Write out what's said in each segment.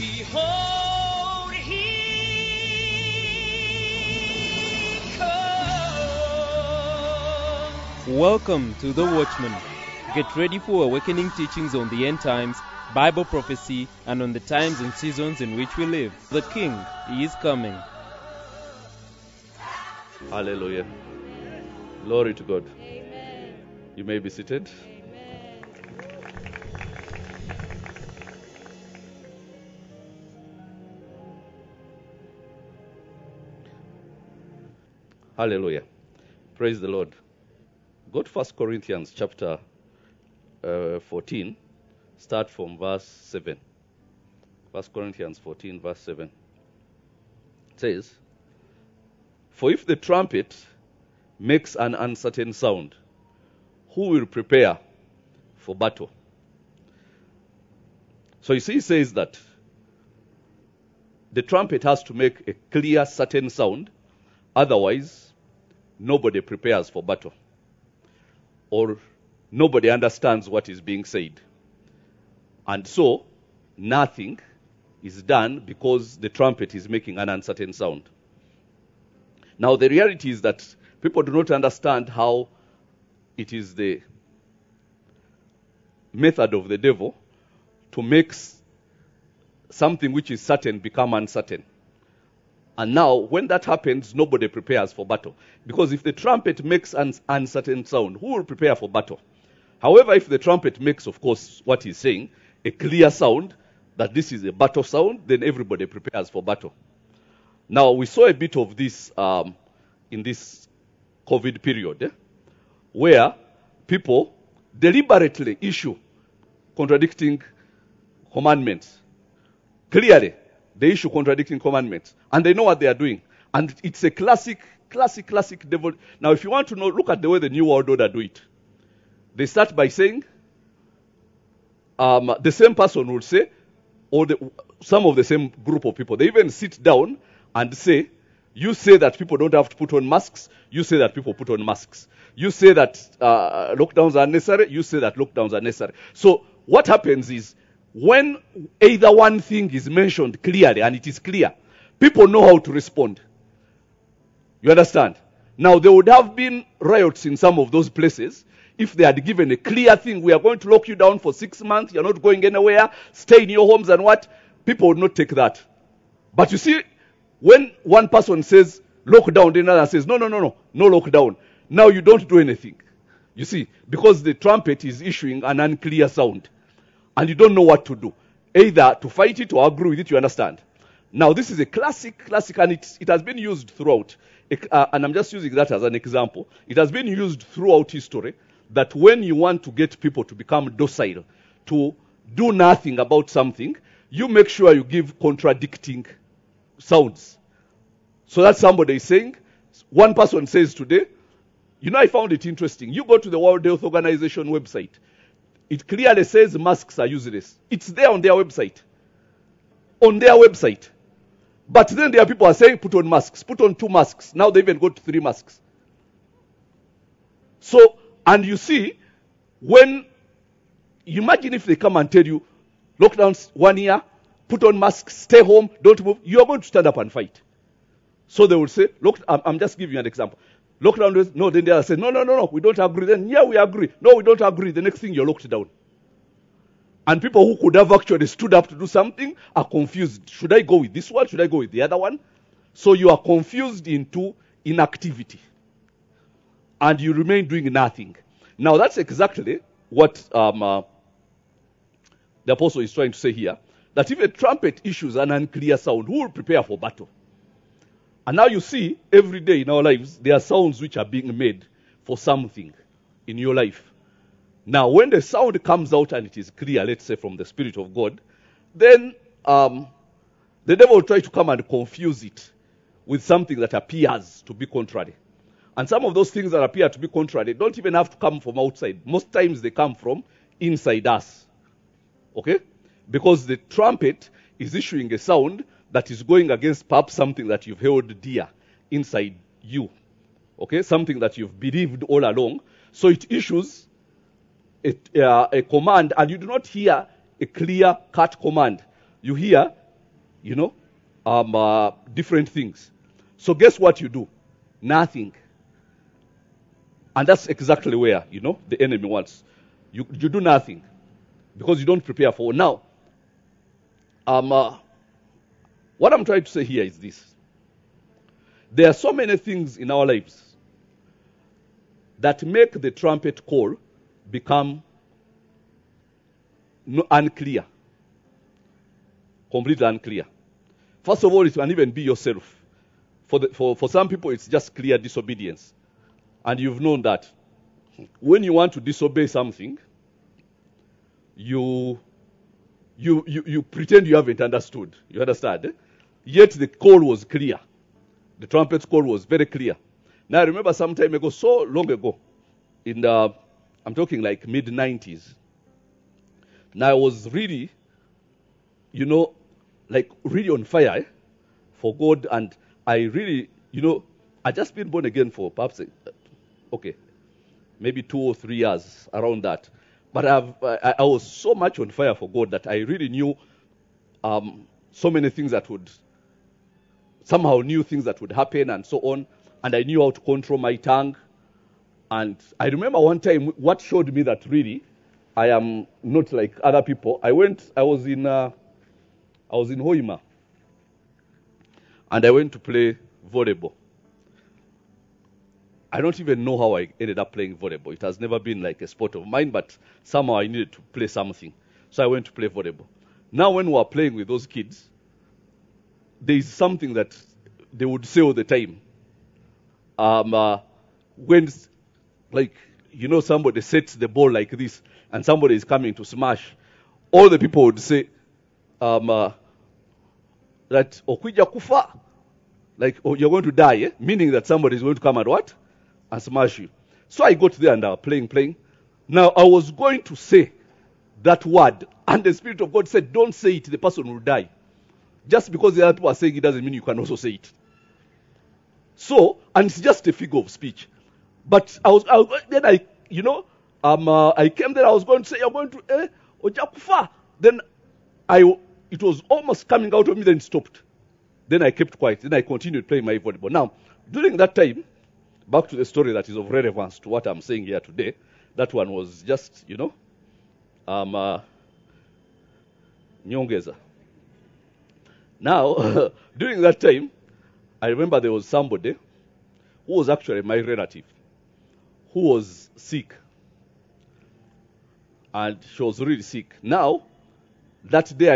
Behold, he comes. Welcome to The Watchman. Get ready for awakening teachings on the end times, Bible prophecy, and on the times and seasons in which we live. The King is coming. Hallelujah. Glory to God. Amen. You may be seated. Amen. Hallelujah. Praise the Lord. Go to 1 Corinthians chapter 14. Start from verse 7. 1 Corinthians 14, verse 7. It says, "For if the trumpet makes an uncertain sound, who will prepare for battle?" So you see, it says that the trumpet has to make a clear, certain sound. Otherwise, nobody prepares for battle. Or nobody understands what is being said. And so, nothing is done because the trumpet is making an uncertain sound. Now, the reality is that people do not understand how it is the method of the devil to make something which is certain become uncertain. And now, when that happens, nobody prepares for battle. Because if the trumpet makes an uncertain sound, who will prepare for battle? However, if the trumpet makes, of course, what he's saying, a clear sound, that this is a battle sound, then everybody prepares for battle. Now, we saw a bit of this in this COVID period, where people deliberately issue contradicting commandments. Clearly, they issue contradicting commandments, and they know what they are doing. And it's a classic devil. Now, if you want to know, look at the way the New World Order do it. They start by saying, the same person will say, or some of the same group of people, they even sit down and say, you say that people don't have to put on masks, you say that people put on masks. You say that lockdowns are necessary, you say that lockdowns are necessary. So what happens is, when either one thing is mentioned clearly, and it is clear, people know how to respond. You understand? Now, there would have been riots in some of those places if they had given a clear thing. We are going to lock you down for 6 months. You're not going anywhere. Stay in your homes and what? People would not take that. But you see, when one person says lockdown, then another says, no lockdown. Now you don't do anything. You see, because the trumpet is issuing an unclear sound. And you don't know what to do. Either to fight it or agree with it, you understand. Now, this is a classic, and it has been used throughout. And I'm just using that as an example. It has been used throughout history that when you want to get people to become docile, to do nothing about something, you make sure you give contradicting sounds. So that somebody is saying, one person says today, I found it interesting. You go to the World Health Organization website. It clearly says masks are useless. It's there on their website. On their website. But then there are people who are saying put on masks. Put on 2 masks. Now they even got 3 masks. So, and you see, when, imagine if they come and tell you, lockdowns 1 year, put on masks, stay home, don't move, you're going to stand up and fight. So they will say, look, I'm just giving you an example. Lockdown, no, then they say, no, we don't agree. Then, yeah, we agree. No, we don't agree. The next thing, you're locked down. And people who could have actually stood up to do something are confused. Should I go with this one? Should I go with the other one? So you are confused into inactivity. And you remain doing nothing. Now, that's exactly what the apostle is trying to say here. That if a trumpet issues an unclear sound, who will prepare for battle? And now you see, every day in our lives, there are sounds which are being made for something in your life. Now, when the sound comes out and it is clear, let's say from the Spirit of God, then the devil will try to come and confuse it with something that appears to be contrary. And some of those things that appear to be contrary don't even have to come from outside. Most times they come from inside us. Okay? Because the trumpet is issuing a sound that is going against perhaps something that you've held dear inside you. Okay? Something that you've believed all along. So it issues a command, and you do not hear a clear-cut command. You hear different things. So guess what you do? Nothing. And that's exactly where, the enemy wants. You do nothing because you don't prepare for. Now, what I'm trying to say here is this. There are so many things in our lives that make the trumpet call become unclear. Completely unclear. First of all, it can even be yourself. For some people, it's just clear disobedience. And you've known that when you want to disobey something, you pretend you haven't understood. You understand? Yet the call was clear. The trumpet's call was very clear. Now I remember some time ago, so long ago, I'm talking like mid-90s. Now I was really, like really on fire for God, and I really, I just been born again for perhaps, maybe 2 or 3 years, around that. But I was so much on fire for God that I really knew so many things that would, somehow knew things that would happen and so on. And I knew how to control my tongue. And I remember one time what showed me that really I am not like other people. I was in Hoima. And I went to play volleyball. I don't even know how I ended up playing volleyball. It has never been like a sport of mine, but somehow I needed to play something. So I went to play volleyball. Now when we are playing with those kids, there is something that they would say all the time. When, like, somebody sets the ball like this and somebody is coming to smash, all the people would say that Okwija kufa, like, oh, you're going to die, eh? Meaning that somebody is going to come and what? And smash you. So I got there and playing. Now I was going to say that word, and the Spirit of God said, don't say it, the person will die. Just because the other people are saying it doesn't mean you can also say it. So, and it's just a figure of speech. But I came there, I was going to say, you're going to, Ojakufa. Then it was almost coming out of me, then it stopped. Then I kept quiet. Then I continued playing my volleyball. Now, during that time, back to the story that is of relevance to what I'm saying here today, that one was just, nyongeza. Now, during that time, I remember there was somebody who was actually my relative, who was sick. And she was really sick. Now, that day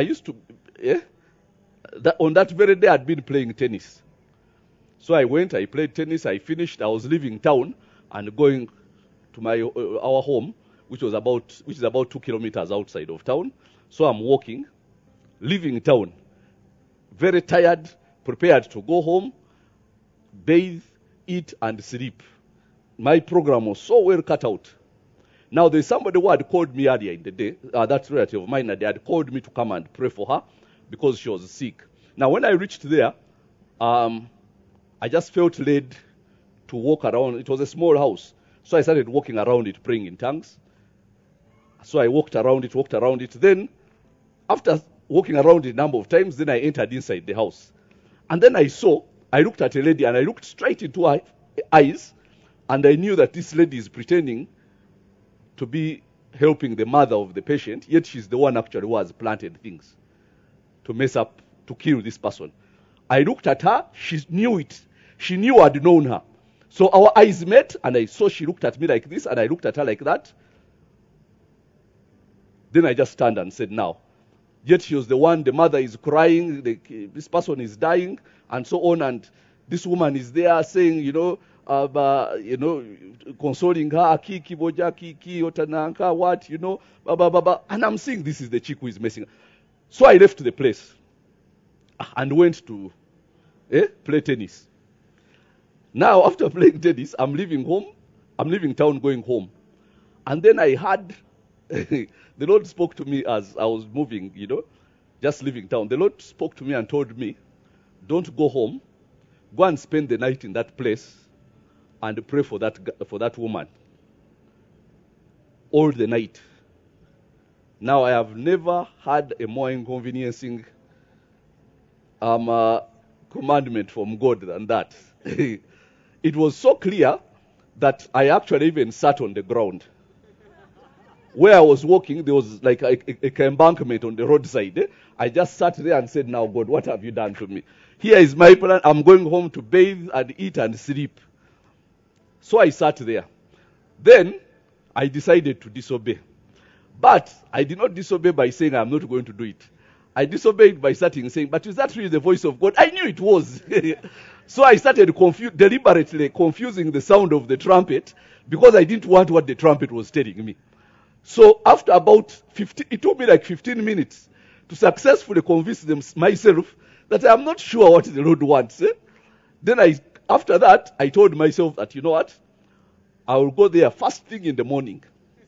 on that very day I'd been playing tennis. So I went, I played tennis, I finished, I was leaving town and going to our home, which is about 2 kilometers outside of town. So I'm walking, leaving town, very tired, prepared to go home, bathe, eat, and sleep. My program was so well cut out. Now there's somebody who had called me earlier in the day, that relative of mine, they had called me to come and pray for her because she was sick. Now when I reached there, I just felt led to walk around. It was a small house. So I started walking around it, praying in tongues. So I walked around it. Then, after walking around it a number of times, then I entered inside the house. And then I looked at a lady and I looked straight into her eyes, and I knew that this lady is pretending to be helping the mother of the patient, yet she's the one actually who has planted things to mess up, to kill this person. I looked at her, she knew it. She knew I'd known her. So our eyes met, and I saw she looked at me like this, and I looked at her like that. Then I just turned and said, now. Yet she was the one, the mother is crying, this person is dying, and so on, and this woman is there saying, consoling her, kiki boja, kiki otananka, what, and I'm seeing this is the chick who is messing up. So I left the place and went to play tennis. Now, after playing tennis, I'm leaving town going home. And then I heard, the Lord spoke to me as I was moving, just leaving town. The Lord spoke to me and told me, don't go home, go and spend the night in that place and pray for that woman. All the night. Now, I have never had a more inconveniencing commandment from God than that. It was so clear that I actually even sat on the ground. Where I was walking, there was like a embankment on the roadside. I just sat there and said, now God, what have you done to me? Here is my plan. I'm going home to bathe and eat and sleep. So I sat there. Then I decided to disobey. But I did not disobey by saying I'm not going to do it. I disobeyed by starting saying, but is that really the voice of God? I knew it was. So I started deliberately confusing the sound of the trumpet because I didn't want what the trumpet was telling me. So after about 15, it took me like 15 minutes to successfully convince myself that I'm not sure what the Lord wants. Then after that, I told myself that, you know what? I will go there first thing in the morning.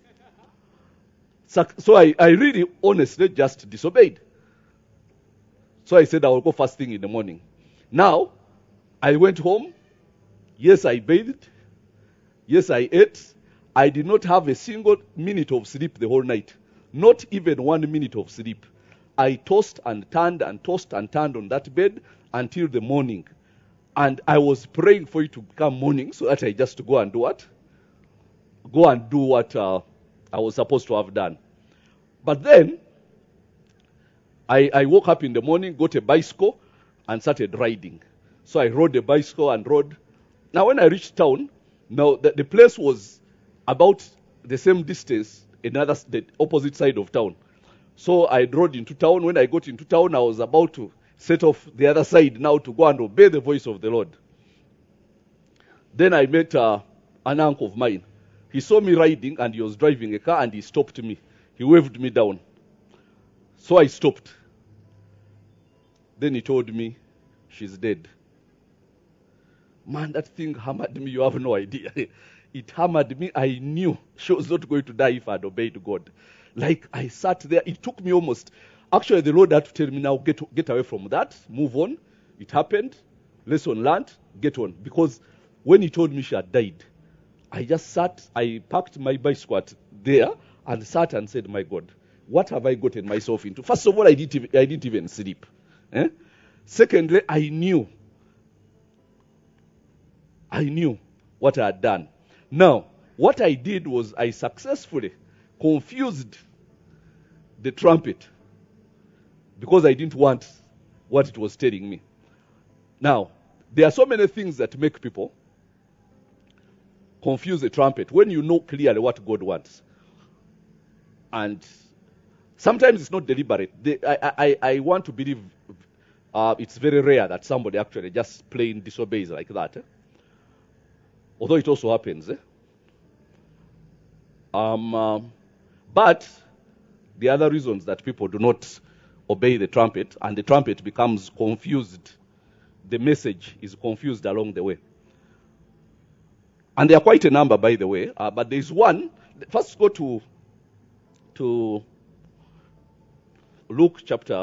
So I really honestly just disobeyed. So I said I will go first thing in the morning. Now, I went home. Yes, I bathed. Yes, I ate. I did not have a single minute of sleep the whole night. Not even 1 minute of sleep. I tossed and turned on that bed until the morning. And I was praying for it to come morning so that I just go and do what? Go and do what I was supposed to have done. But then, I woke up in the morning, got a bicycle, and started riding. So I rode the bicycle and rode. Now when I reached town, now the place was about the same distance, the opposite side of town. So I rode into town. When I got into town, I was about to set off the other side now to go and obey the voice of the Lord. Then I met an uncle of mine. He saw me riding and he was driving a car and he stopped me. He waved me down. So I stopped. Then he told me, she's dead. Man, that thing hammered me. You have no idea. It hammered me. I knew she was not going to die if I had obeyed God. Like I sat there. It took me almost. Actually, the Lord had to tell me now, get away from that. Move on. It happened. Lesson learned. Get on. Because when he told me she had died, I just sat. I parked my bicycle there and sat and said, my God, what have I gotten myself into? First of all, I didn't even sleep. Secondly, I knew what I had done. Now, what I did was I successfully confused the trumpet because I didn't want what it was telling me. Now, there are so many things that make people confuse the trumpet when you know clearly what God wants. And sometimes it's not deliberate. I want to believe it's very rare that somebody actually just plain disobeys like that. Although it also happens. But the other reasons that people do not obey the trumpet and the trumpet becomes confused, the message is confused along the way. And there are quite a number, by the way. But there is one. First, go to Luke chapter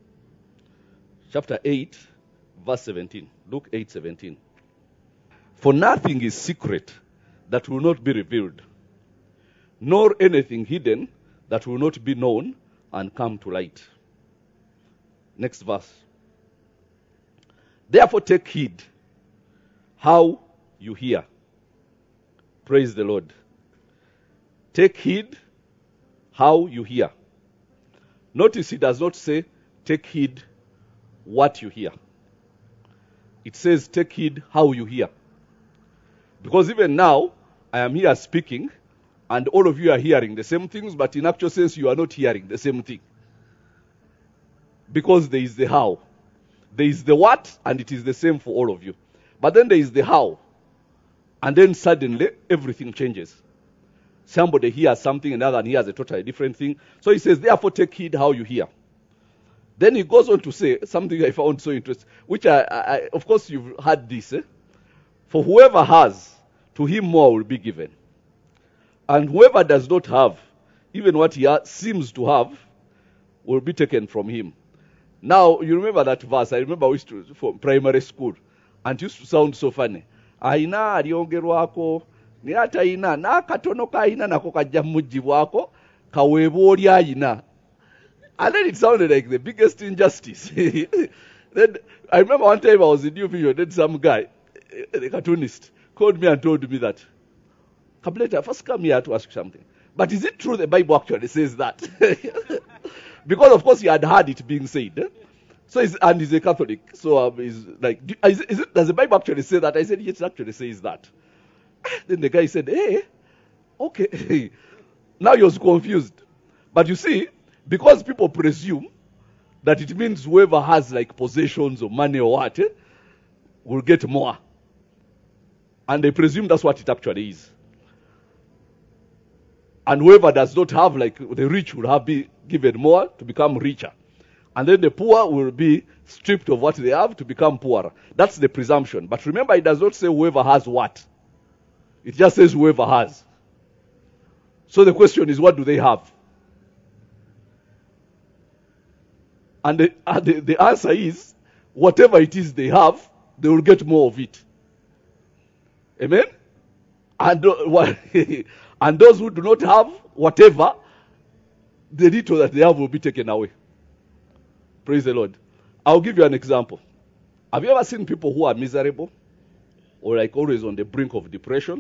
8, verse 17. Luke 8:17. For nothing is secret that will not be revealed, nor anything hidden that will not be known and come to light. Next verse. Therefore take heed how you hear. Praise the Lord. Take heed how you hear. Notice he does not say, take heed what you hear. It says, take heed how you hear. Because even now, I am here speaking, and all of you are hearing the same things, but in actual sense, you are not hearing the same thing. Because there is the how. There is the what, and it is the same for all of you. But then there is the how. And then suddenly, everything changes. Somebody hears something, another hears a totally different thing. So he says, therefore take heed how you hear. Then he goes on to say something I found so interesting, which I of course you've heard this. For whoever has, to him more will be given. And whoever does not have, even what he seems to have, will be taken from him. Now, you remember that verse. I remember we used to, from primary school, and it used to sound so funny. Aina aliongerwako, ni ata ina, na katono ka ina nako kajja mujibwako, kaweebwa oli ayina. And then it sounded like the biggest injustice. Then I remember one time I was in New Vision, then some guy, the cartoonist, called me and told me that, Kableta, first come here to ask you something. But is it true the Bible actually says that? Because of course he had heard it being said. So and he's a Catholic. So he's like, does the Bible actually say that? I said, yes, it actually says that. Then the guy said, hey, okay. Now he was confused. But you see, because people presume that it means whoever has like possessions or money or what will get more. And they presume that's what it actually is. And whoever does not have, like the rich will have be given more to become richer. And then the poor will be stripped of what they have to become poorer. That's the presumption. But remember, it does not say whoever has what. It just says whoever has. So the question is, what do they have? And the answer is, whatever it is they have, they will get more of it. Amen? And those who do not have whatever, the little that they have will be taken away. Praise the Lord. I'll give you an example. Have you ever seen people who are miserable? Or like always on the brink of depression?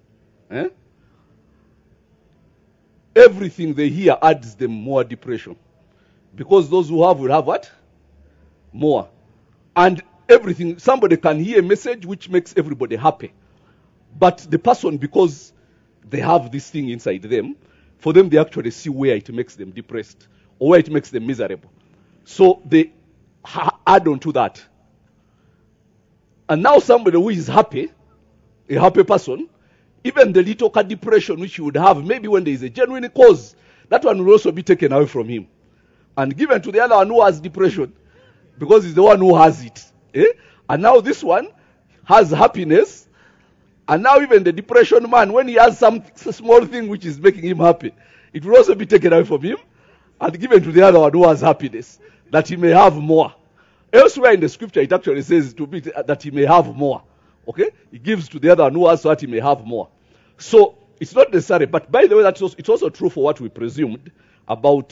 Everything they hear adds them more depression. Because those who have will have what? More. And everything, somebody can hear a message which makes everybody happy. But the person, because they have this thing inside them, for them they actually see where it makes them depressed or where it makes them miserable. So they add on to that. And now somebody who is happy, a happy person, even the little depression which he would have, maybe when there is a genuine cause, that one will also be taken away from him and given to the other one who has depression, because he's the one who has it. And now this one has happiness. And now even the depression man, when he has some small thing which is making him happy, it will also be taken away from him and given to the other one who has happiness, that he may have more. Elsewhere in the scripture, it actually says to be that he may have more. Okay? He gives to the other one who has so that he may have more. So it's not necessary. But by the way, it's also true for what we presumed about,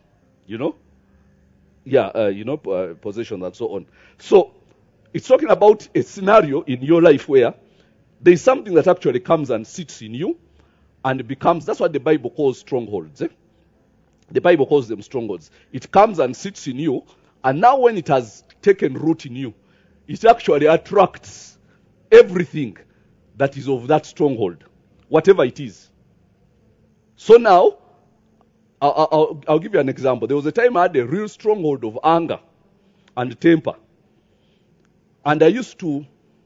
possession and so on. So it's talking about a scenario in your life where there is something that actually comes and sits in you and becomes, that's what the Bible calls strongholds. The Bible calls them strongholds. It comes and sits in you, and now when it has taken root in you, it actually attracts everything that is of that stronghold, whatever it is. So now, I'll give you an example. There was a time I had a real stronghold of anger and temper. And I used to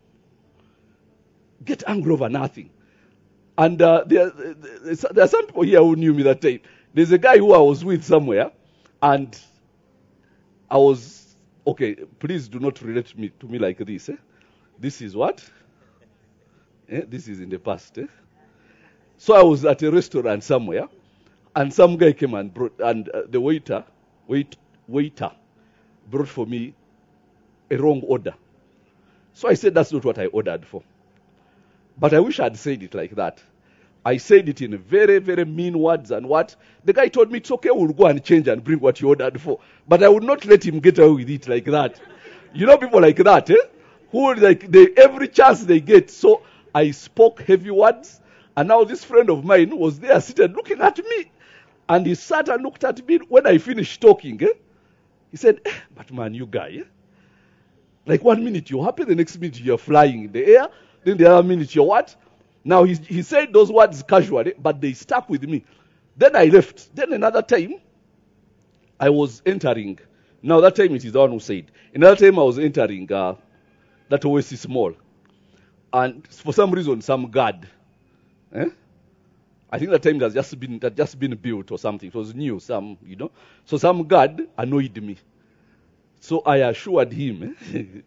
get angry over nothing. And there are some people here who knew me that time. There's a guy who I was with somewhere, and I was, okay, please do not relate to me like this. This is what? This is in the past. So I was at a restaurant somewhere, and some guy came and brought, and the waiter brought for me a wrong order. So I said, that's not what I ordered for. But I wish I had said it like that. I said it in very, very mean words and what? The guy told me, it's okay, we'll go and change and bring what you ordered for. But I would not let him get away with it like that. You know people like that, who every chance they get. So I spoke heavy words, and now this friend of mine was there sitting looking at me. And he sat and looked at me. When I finished talking, he said, but man, you guy, like 1 minute you're happy, the next minute you're flying in the air, then the other minute you're what? Now he said those words casually, but they stuck with me. Then I left. Then another time, I was entering. Now that time it is the one who said. Another time I was entering that Oasis Mall. And for some reason, some guard. I think that time it had just been built or something. It was new, So some guard annoyed me. So I assured him,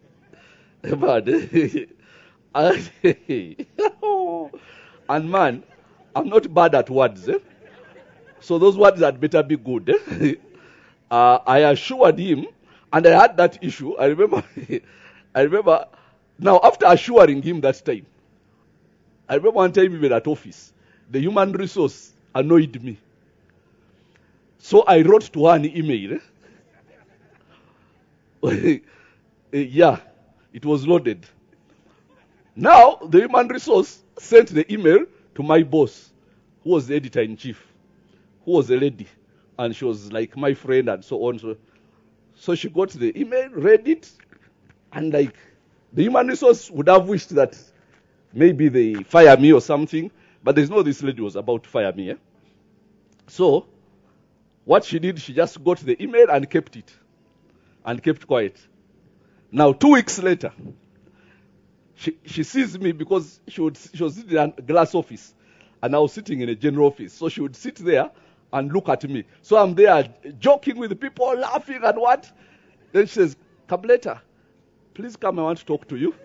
and man, I'm not bad at words. So those words had better be good. I assured him, and I had that issue. I remember. Now, after assuring him that time, I remember one time even at office, the human resource annoyed me. So I wrote to her an email. Yeah, it was loaded. Now, the human resource sent the email to my boss, who was the editor-in-chief, who was a lady, and she was like my friend and so on. So she got the email, read it, and like the human resource would have wished that maybe they fire me or something, but there's no this lady was about to fire me. So what she did, she just got the email and kept it, and kept quiet. Now 2 weeks later, she sees me because she was sitting in a glass office, and I was sitting in a general office. So she would sit there and look at me. So I'm there joking with the people, laughing and what. Then she says, "Kableta, please come, I want to talk to you."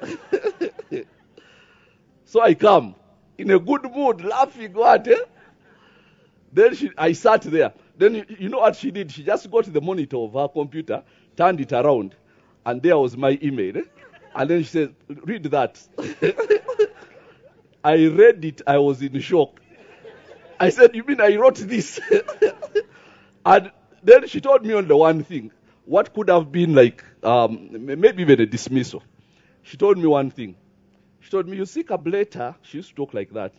So I come in a good mood, laughing, what? Then I sat there. Then you know what she did? She just got the monitor of her computer, turned it around, and there was my email. And then she said, "Read that." I read it. I was in shock. I said, "You mean I wrote this?" And then she told me only one thing. What could have been like, maybe even a dismissal. She told me one thing. She told me, "You see, Kableta," she used to talk like that.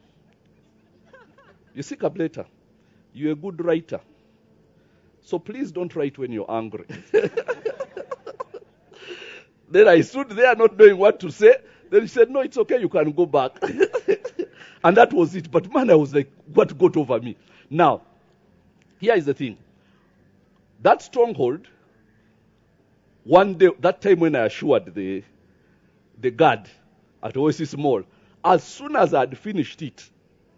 "You see, Kableta, you're a good writer. So please don't write when you're angry." Then I stood there not knowing what to say. Then she said, "No, it's okay, you can go back." And that was it. But man, I was like, what got over me? Now, here is the thing. That stronghold, one day, that time when I assured the guard at Oasis Mall, as soon as I had finished it,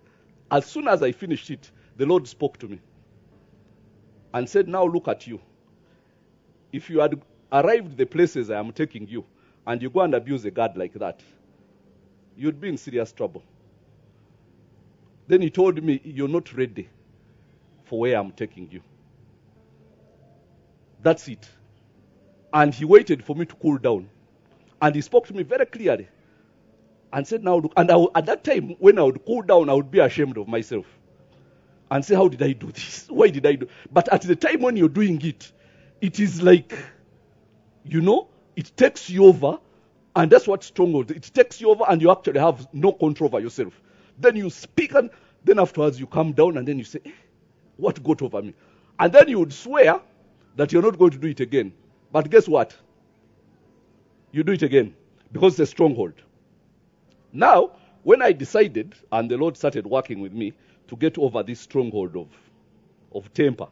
the Lord spoke to me and said, "Now look at you. If you had arrived the places I am taking you, and you go and abuse a guard like that, you'd be in serious trouble." Then he told me, "You're not ready for where I'm taking you." That's it. And he waited for me to cool down. And he spoke to me very clearly and said, "Now look." And at that time, when I would cool down, I would be ashamed of myself and say, "How did I do this? Why did I do?" But at the time when you're doing it, it is like, it takes you over. And that's what stronghold. It takes you over and you actually have no control over yourself. Then you speak, and then afterwards you come down and then you say, "What got over me?" And then you would swear that you're not going to do it again. But guess what? You do it again because it's a stronghold. Now, when I decided, and the Lord started working with me to get over this stronghold of temper.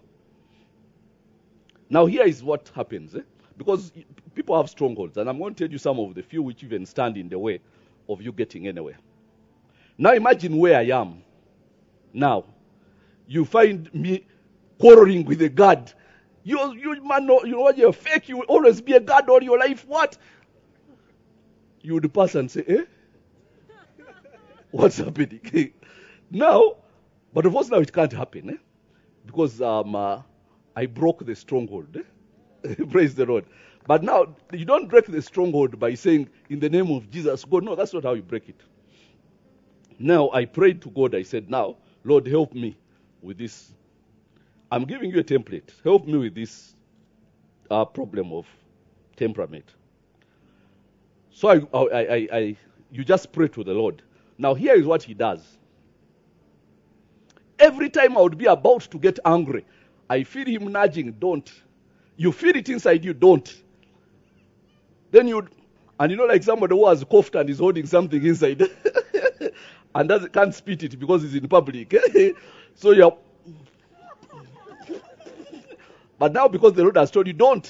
Now, here is what happens. Because people have strongholds, and I'm going to tell you some of the few which even stand in the way of you getting anywhere. Now imagine where I am. Now, you find me quarreling with a guard. You man, you're fake. You will always be a guard all your life. What? You would pass and say, what's happening? Now, but of course now it can't happen. Because I broke the stronghold. Praise the Lord. But now, you don't break the stronghold by saying, "In the name of Jesus, God." No, that's not how you break it. Now, I prayed to God. I said, "Now, Lord, help me with this. I'm giving you a template. Help me with this problem of temperament." So you just pray to the Lord. Now, here is what he does. Every time I would be about to get angry, I feel him nudging, "Don't." You feel it inside you, "Don't." Then like somebody who has coughed and is holding something inside and can't spit it because it's in public. So you're. But now because the Lord has told you, "Don't."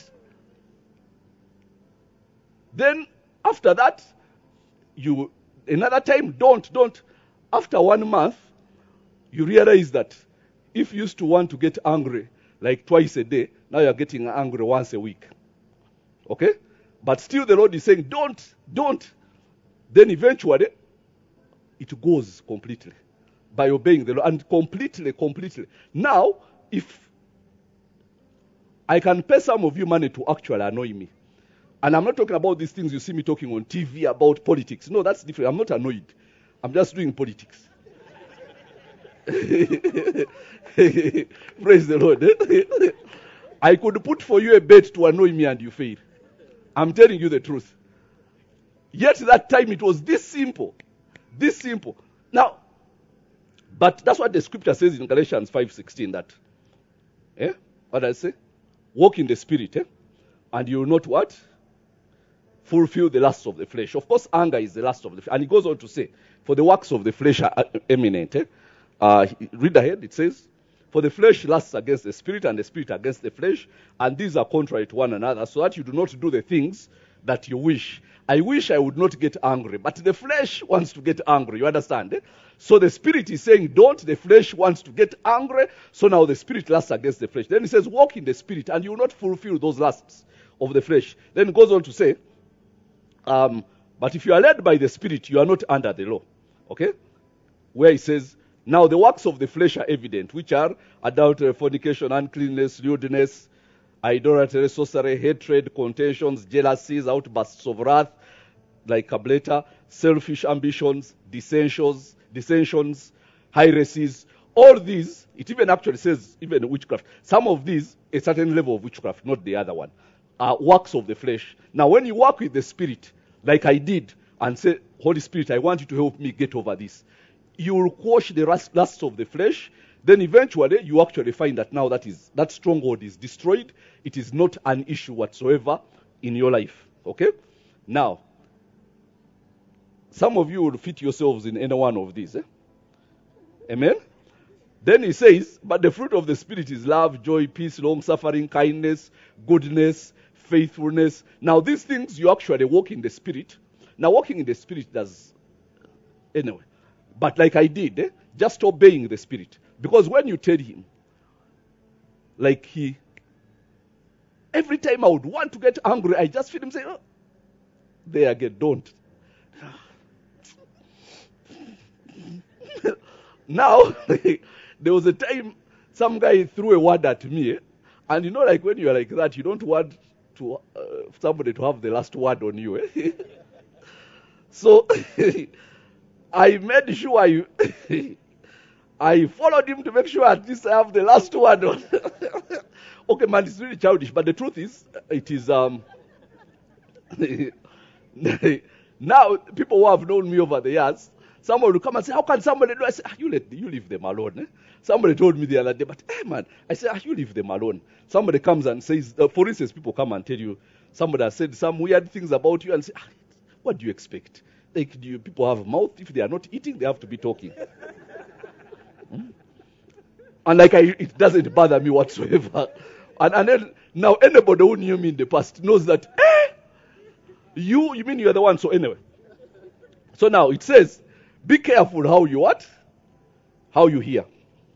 Then after that, another time, don't. After 1 month, you realize that if you used to want to get angry like twice a day, now you're getting angry once a week. Okay? But still the Lord is saying, don't. Then eventually, it goes completely by obeying the Lord. And completely. Now, if I can pay some of you money to actually annoy me, and I'm not talking about these things you see me talking on TV about politics. No, that's different. I'm not annoyed. I'm just doing politics. Praise the Lord. I could put for you a bet to annoy me and you fail. I'm telling you the truth. Yet that time it was this simple. This simple. Now, but that's what the scripture says in Galatians 5:16 that, what does it say? Walk in the spirit, and you will not what? Fulfill the lusts of the flesh. Of course, anger is the lust of the flesh. And he goes on to say, for the works of the flesh are eminent. Read ahead, it says, for the flesh lusts against the spirit, and the spirit against the flesh, and these are contrary to one another, so that you do not do the things that you wish. I wish I would not get angry, but the flesh wants to get angry. You understand? So the spirit is saying, don't. The flesh wants to get angry. So now the spirit lusts against the flesh. Then he says, walk in the spirit, and you will not fulfill those lusts of the flesh. Then it goes on to say, but if you are led by the spirit, you are not under the law. Okay? Where he says, now the works of the flesh are evident, which are adultery, fornication, uncleanness, lewdness, idolatry, sorcery, hatred, contentions, jealousies, outbursts of wrath, like Cableta, selfish ambitions, dissensions, heresies. All these, it even actually says, even witchcraft. Some of these, a certain level of witchcraft, not the other one, are works of the flesh. Now, when you work with the Spirit, like I did, and say, Holy Spirit, I want you to help me get over this, you will quash the lusts of the flesh. Then eventually, you actually find that now that stronghold is destroyed. It is not an issue whatsoever in your life. Okay? Now, some of you will fit yourselves in any one of these. Amen? Then he says, but the fruit of the Spirit is love, joy, peace, long-suffering, kindness, goodness, faithfulness. Now, these things, you actually walk in the Spirit. Now, walking in the Spirit does... Anyway. But like I did, just obeying the Spirit. Because when you tell him, like every time I would want to get angry, I just feel him say, oh, there again, don't. Now, there was a time some guy threw a word at me, and you know, like when you are like that, you don't want to somebody to have the last word on you. So I made sure I followed him to make sure at least I have the last word on. Okay, man, it's really childish, but the truth is, it is now people who have known me over the years, someone will come and say, how can somebody do? I say, you leave them alone. Somebody told me the other day, but man, I say, you leave them alone. Somebody comes and says, for instance, people come and tell you, somebody has said some weird things about you and say, what do you expect? Like, do you people have a mouth? If they are not eating, they have to be talking. And like it doesn't bother me whatsoever. And then now anybody who knew me in the past knows that, you mean you're the one. So anyway. So now it says, be careful how you what? How you hear.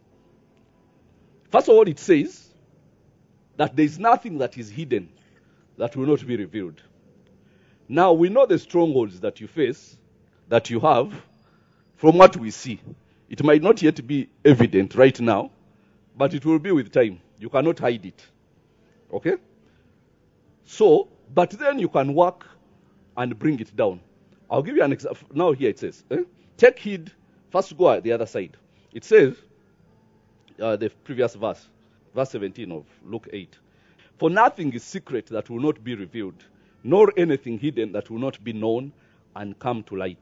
First of all, it says that there is nothing that is hidden that will not be revealed. Now we know the strongholds that you face, that you have, from what we see. It might not yet be evident right now, but it will be with time. You cannot hide it. Okay? So, but then you can work and bring it down. I'll give you an example. Now here it says, take heed. First go at the other side. It says, the previous verse 17 of Luke 8. For nothing is secret that will not be revealed, nor anything hidden that will not be known and come to light.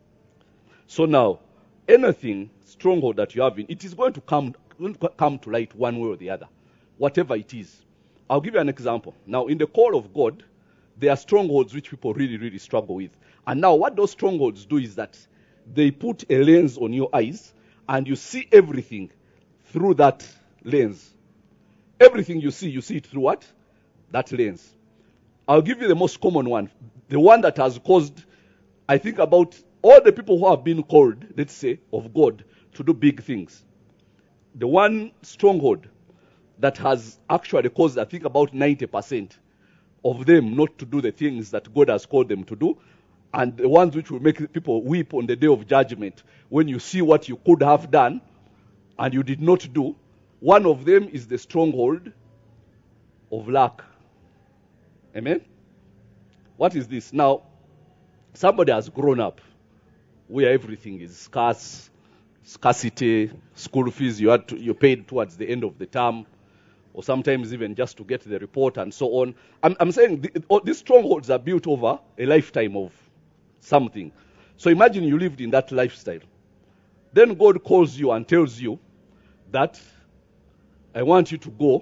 So now, anything stronghold that you have in, it is going to come to light one way or the other, whatever it is. I'll give you an example. Now, in the call of God, there are strongholds which people really, really struggle with. And now what those strongholds do is that they put a lens on your eyes and you see everything through that lens. Everything you see it through what? That lens. I'll give you the most common one. The one that has caused, I think, about all the people who have been called, let's say, of God to do big things. The one stronghold that has actually caused, I think, about 90% of them not to do the things that God has called them to do, and the ones which will make people weep on the day of judgment when you see what you could have done and you did not do. One of them is the stronghold of lack. Amen? What is this? Now, somebody has grown up where everything is scarcity, school fees you paid towards the end of the term, or sometimes even just to get the report and so on. I'm saying these strongholds are built over a lifetime of something. So imagine you lived in that lifestyle. Then God calls you and tells you that I want you to go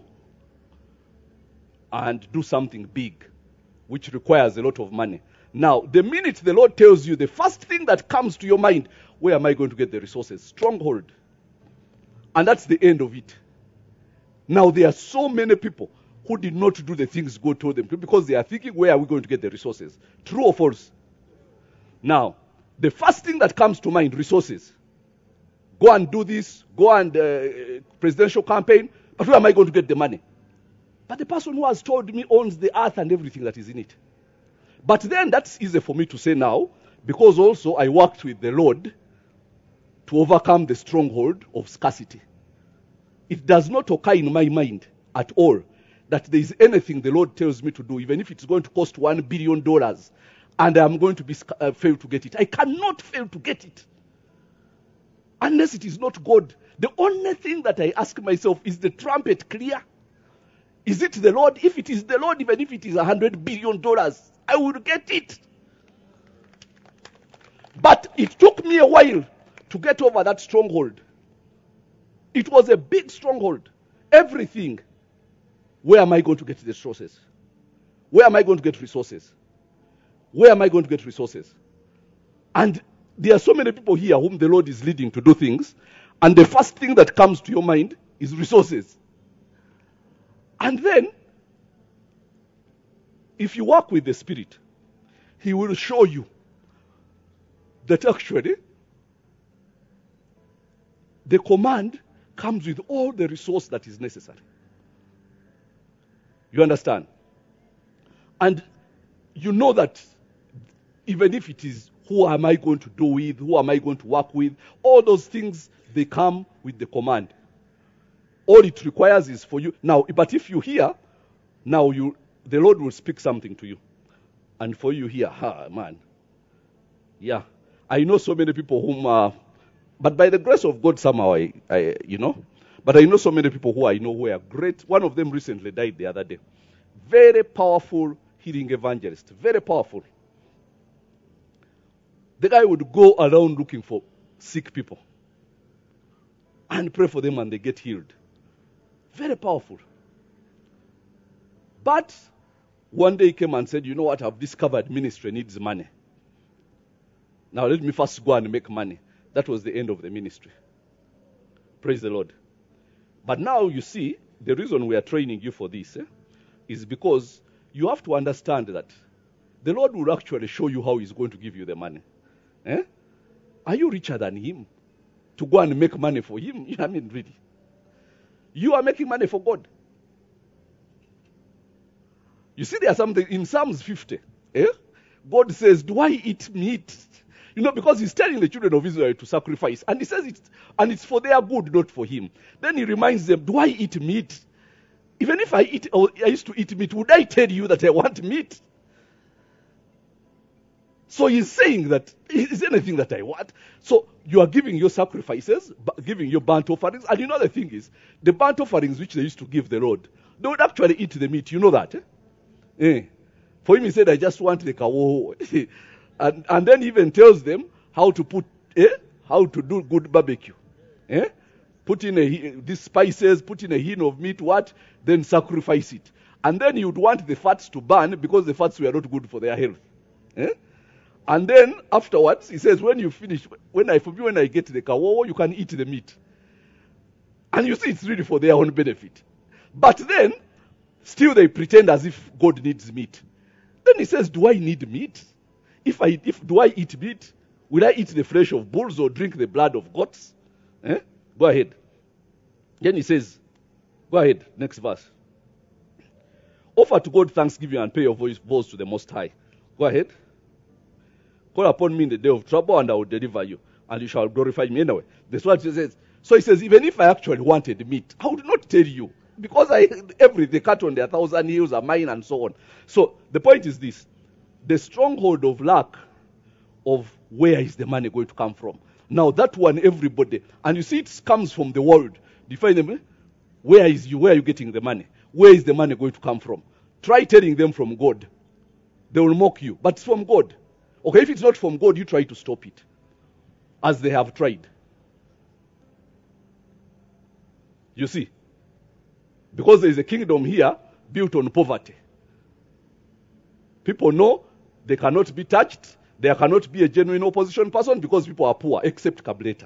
and do something big, which requires a lot of money. Now, the minute the Lord tells you, the first thing that comes to your mind, where am I going to get the resources? Stronghold. And that's the end of it. Now, there are so many people who did not do the things God told them to because they are thinking, where are we going to get the resources? True or false? Now, the first thing that comes to mind, resources. Go and do this, go and presidential campaign, but where am I going to get the money? But the person who has told me owns the earth and everything that is in it. But then that's easy for me to say now, because also I worked with the Lord to overcome the stronghold of scarcity. It does not occur in my mind at all that there is anything the Lord tells me to do, even if it's going to cost $1 billion, and I'm going to fail to get it. I cannot fail to get it. Unless it is not God. The only thing that I ask myself, is the trumpet clear? Is it the Lord? If it is the Lord, even if it is $100 billion, I will get it. But it took me a while to get over that stronghold. It was a big stronghold. Everything. Where am I going to get the resources? Where am I going to get resources? Where am I going to get resources? And there are so many people here whom the Lord is leading to do things, and the first thing that comes to your mind is resources. And then, if you work with the Spirit, He will show you that actually the command comes with all the resource that is necessary. You understand? And you know that even if it is who am I going to do with, who am I going to work with, all those things, they come with the command. All it requires is for you. Now, but if you hear, now the Lord will speak something to you. And for you here, man. Yeah. I know so many people whom, but by the grace of God somehow, but I know so many people who I know who are great. One of them recently died the other day. Very powerful healing evangelist. Very powerful. The guy would go around looking for sick people and pray for them and they get healed. Very powerful. But one day he came and said, you know what, I've discovered ministry needs money. Now let me first go and make money. That was the end of the ministry. Praise the Lord. But now you see, the reason we are training you for this is because you have to understand that the Lord will actually show you how He's going to give you the money. Are you richer than Him to go and make money for Him? I mean, really. You are making money for God. You see, there's something in Psalms 50. God says, do I eat meat? Because He's telling the children of Israel to sacrifice. And He says it's for their good, not for Him. Then He reminds them, do I eat meat? Even if I used to eat meat, would I tell you that I want meat? So He's saying that, is anything that I want? So you are giving your sacrifices, giving your burnt offerings. And the thing is, the burnt offerings which they used to give the Lord, they would actually eat the meat. You know that? For Him, He said, I just want the kawo. And then He even tells them how to do good barbecue. Put in these spices, put in a hin of meat, then sacrifice it. And then you would want the fats to burn because the fats were not good for their health. And then afterwards, He says, when you finish, when I get the kawawa, you can eat the meat. And you see, it's really for their own benefit. But then, still they pretend as if God needs meat. Then He says, do I need meat? Do I eat meat? Will I eat the flesh of bulls or drink the blood of goats? Go ahead. Then He says, go ahead, next verse. Offer to God thanksgiving and pay your vows to the Most High. Go ahead. Call upon me in the day of trouble and I will deliver you. And you shall glorify me. Anyway, that's what He says. So He says, even if I actually wanted meat, I would not tell you. Because the cattle on their 1,000 hills are mine and so on. So the point is this. The stronghold of lack of where is the money going to come from. Now that one, everybody. And you see it comes from the world. Do you find them? Where are you getting the money? where is the money going to come from? Try telling them from God. They will mock you, but it's from God. Okay, if it's not from God, you try to stop it, as they have tried. You see, because there is a kingdom here built on poverty. People know they cannot be touched. There cannot be a genuine opposition person because people are poor, except Kableta.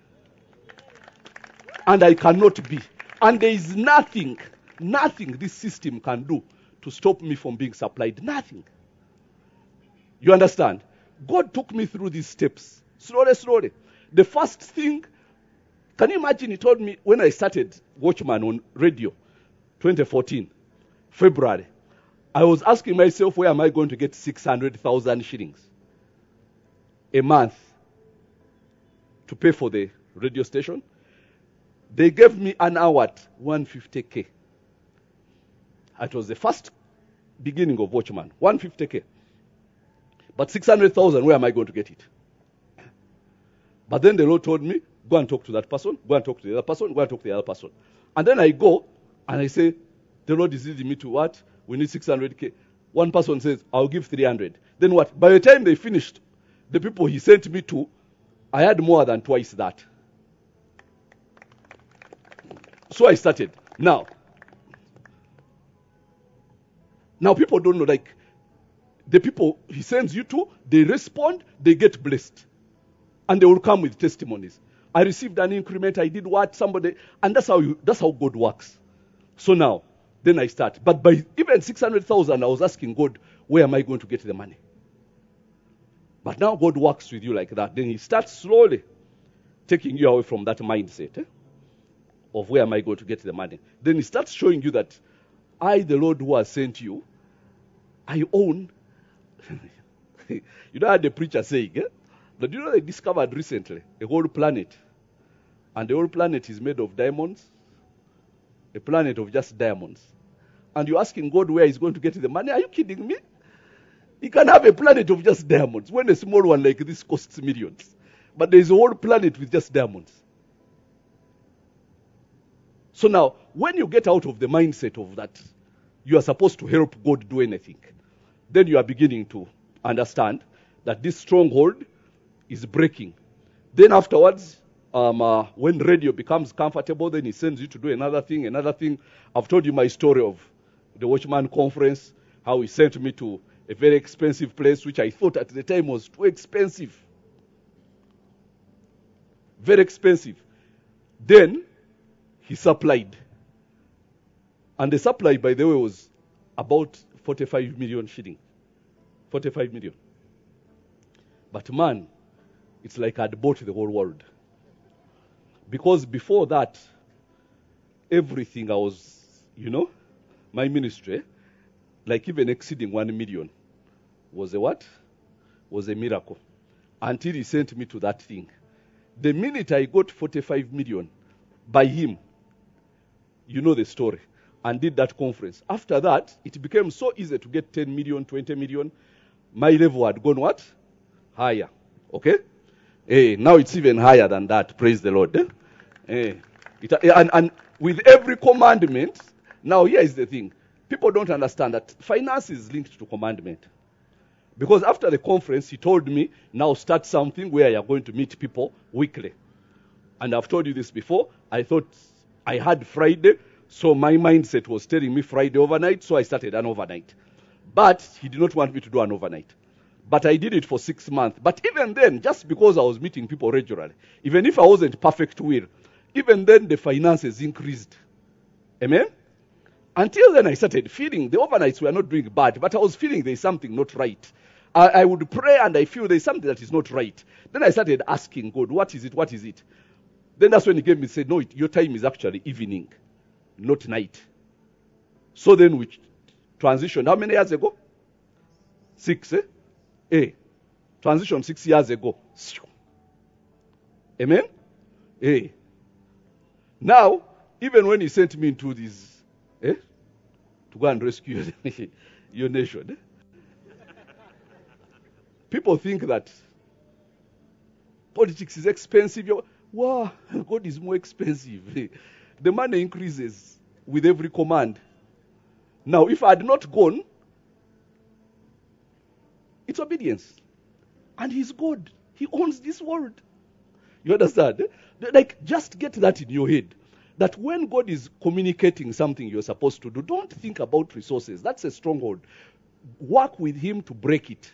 And I cannot be. And there is nothing this system can do to stop me from being supplied. Nothing. You understand? God took me through these steps. Slowly. The first thing, can you imagine, he told me when I started Watchman on radio, 2014, February, I was asking myself, where am I going to get 600,000 shillings a month to pay for the radio station? They gave me an hour at 150K. It was the first beginning of Watchman, 150K. But 600,000, where am I going to get it? But then the Lord told me, go and talk to that person, go and talk to the other person, go and talk to the other person. And then I go and I say, the Lord is leading me to what? We need 600K. One person says, I'll give 300. Then what? By the time they finished, the people he sent me to, I had more than twice that. So I started. Now people don't know, like, the people he sends you to, they respond, they get blessed. And they will come with testimonies. I received an increment, I did what, somebody, and that's how God works. So now, then I start. But by even 600,000, I was asking God, where am I going to get the money? But now God works with you like that. Then he starts slowly taking you away from that mindset of where am I going to get the money. Then he starts showing you that I, the Lord who has sent you, I own. You know how the preacher saying, But you know they discovered recently a whole planet. And the whole planet is made of diamonds. A planet of just diamonds. And you're asking God where he's going to get the money? Are you kidding me? He can have a planet of just diamonds, when a small one like this costs millions. But there's a whole planet with just diamonds. So now, when you get out of the mindset of that, you are supposed to help God do anything, then you are beginning to understand that this stronghold is breaking. Then afterwards, when radio becomes comfortable, then he sends you to do another thing. I've told you my story of the Watchman Conference, how he sent me to a very expensive place, which I thought at the time was too expensive. Very expensive. Then he supplied. And the supply, by the way, was about 45 million shillings. 45 million. But man, it's like I'd bought the whole world. Because before that, everything I was, my ministry, like even exceeding 1 million, was a what? Was a miracle. Until he sent me to that thing. The minute I got 45 million by him, you know the story, and did that conference. After that, it became so easy to get 10 million, 20 million. My level had gone what? Higher. Okay? Now it's even higher than that. Praise the Lord. And with every commandment, now here is the thing. People don't understand that finance is linked to commandment. Because after the conference, he told me, now start something where you're going to meet people weekly. And I've told you this before. I thought I had Friday, so my mindset was telling me Friday overnight, so I started an overnight. But he did not want me to do an overnight. But I did it for 6 months. But even then, just because I was meeting people regularly, even if I wasn't perfect will, even then the finances increased. Amen? Until then I started feeling the overnights were not doing bad, but I was feeling there's something not right. I would pray and I feel there's something that is not right. Then I started asking God, what is it? What is it? Then that's when he gave me, said, no, your time is actually evening, not night. So then we transitioned. How many years ago? 6, transition 6 years ago. Amen? Now, even when he sent me into this, to go and rescue your nation, people think that politics is expensive. Wow, God is more expensive. The money increases with every command. Now, if I had not gone, it's obedience. And he's God. He owns this world. You understand? Like, just get that in your head. That when God is communicating something you're supposed to do, don't think about resources. That's a stronghold. Work with him to break it.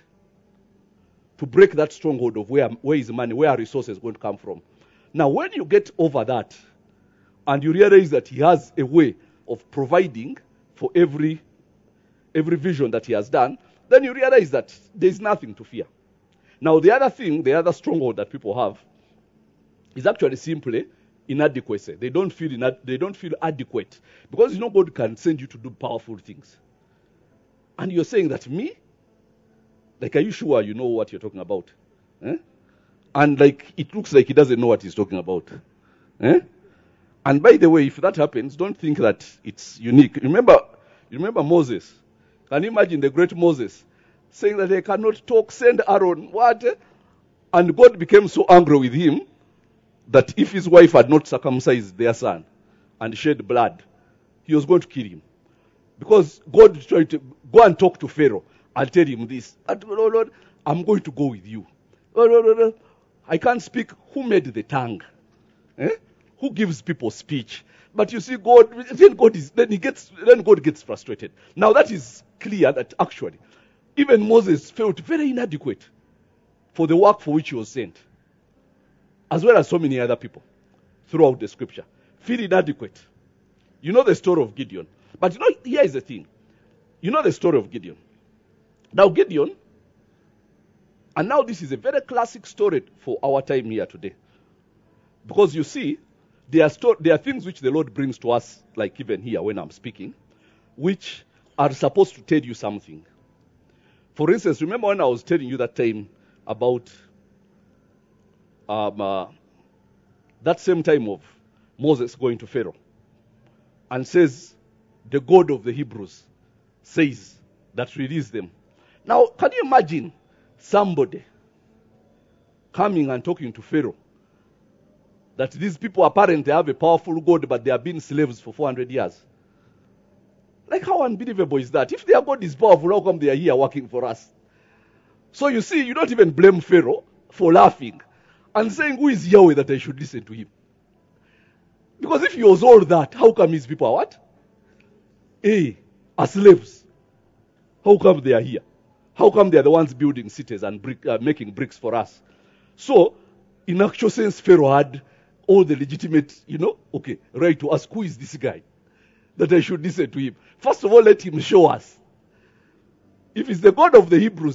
To break that stronghold of where is money, where are resources going to come from. Now, when you get over that, and you realize that he has a way of providing for every vision that he has done, then you realize that there's nothing to fear. Now, the other thing, the other stronghold that people have is actually simply inadequacy. They don't feel adequate. Because God can send you to do powerful things. And you're saying that me? Like, are you sure you know what you're talking about? Eh? And like, it looks like he doesn't know what he's talking about. Eh? And by the way, if that happens, don't think that it's unique. Remember Moses. Can you imagine the great Moses saying that they cannot talk, send Aaron, what? And God became so angry with him that if his wife had not circumcised their son and shed blood, he was going to kill him. Because God tried to go and talk to Pharaoh and tell him this. Lord, I'm going to go with you. Lord, I can't speak. Who made the tongue? Eh? Who gives people speech? But you see, then God gets frustrated. Now that is clear that actually, even Moses felt very inadequate for the work for which he was sent, as well as so many other people throughout the scripture. Feel inadequate. You know the story of Gideon. But here is the thing. You know the story of Gideon. Now Gideon, and now this is a very classic story for our time here today. Because you see, there are things which the Lord brings to us, like even here when I'm speaking, which are supposed to tell you something. For instance, remember when I was telling you that time about that same time of Moses going to Pharaoh and says, the God of the Hebrews says that release them. Now, can you imagine somebody coming and talking to Pharaoh that these people apparently have a powerful God, but they have been slaves for 400 years? Like, how unbelievable is that? If their God is powerful, how come they are here working for us? So you see, you don't even blame Pharaoh for laughing and saying, who is Yahweh that I should listen to him? Because if he was all that, how come his people are what? Are slaves. How come they are here? How come they are the ones building cities and making bricks for us? So, in actual sense, Pharaoh had all the legitimate, right to ask, who is this guy that I should listen to him? First of all, let him show us. If it's the God of the Hebrews,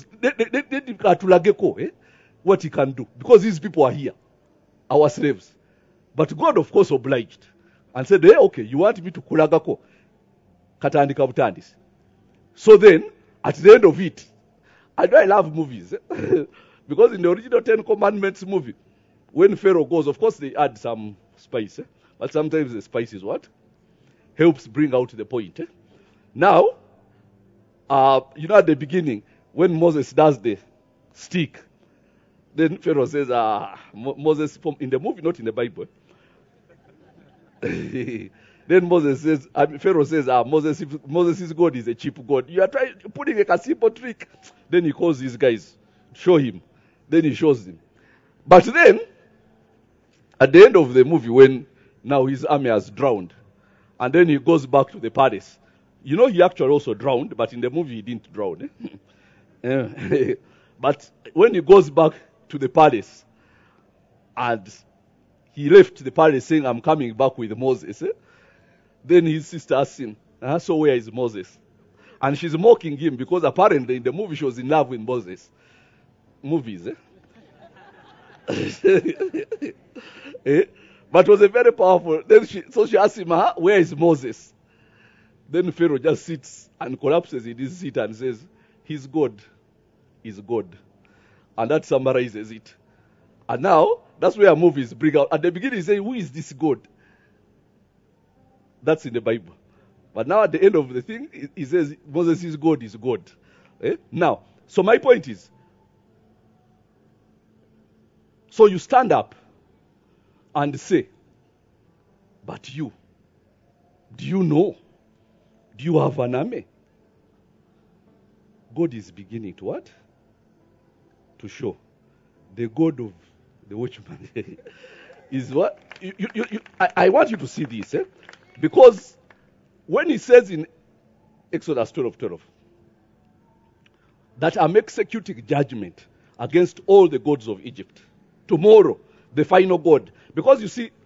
what he can do. Because these people are here, our slaves. But God, of course, obliged and said, okay, you want me to kulagako? Katandika butandis. So then, at the end of it, I love movies. Because in the original 10 Commandments movie, when Pharaoh goes, of course they add some spice. But sometimes the spice is what? Helps bring out the point. Now, at the beginning, when Moses does the stick, then Pharaoh says, Moses, in the movie, not in the Bible. Then Pharaoh says, Moses' God is a cheap God. You are putting a simple trick. Then he calls these guys, show him. Then he shows them. But then, at the end of the movie, when now his army has drowned, and then he goes back to the palace. He actually also drowned, but in the movie he didn't drown. But when he goes back to the palace, and he left the palace saying, I'm coming back with Moses. Then his sister asks him, so where is Moses? And she's mocking him because apparently in the movie she was in love with Moses. Movies, But it was a very powerful. So she asks him, where is Moses? Then Pharaoh just sits and collapses in his seat and says, his God is God. And that summarizes it. And now, that's where movies bring out. At the beginning, he says, who is this God? That's in the Bible. But now at the end of the thing, he says, Moses' God is God. Now, so my point is, so you stand up and say, but you, do you know Do you have an army? God is beginning to what? To show. The God of the watchman is what? I want you to see this. Because when he says in Exodus 12:12 that I'm executing judgment against all the gods of Egypt. Tomorrow, the final God. Because you see,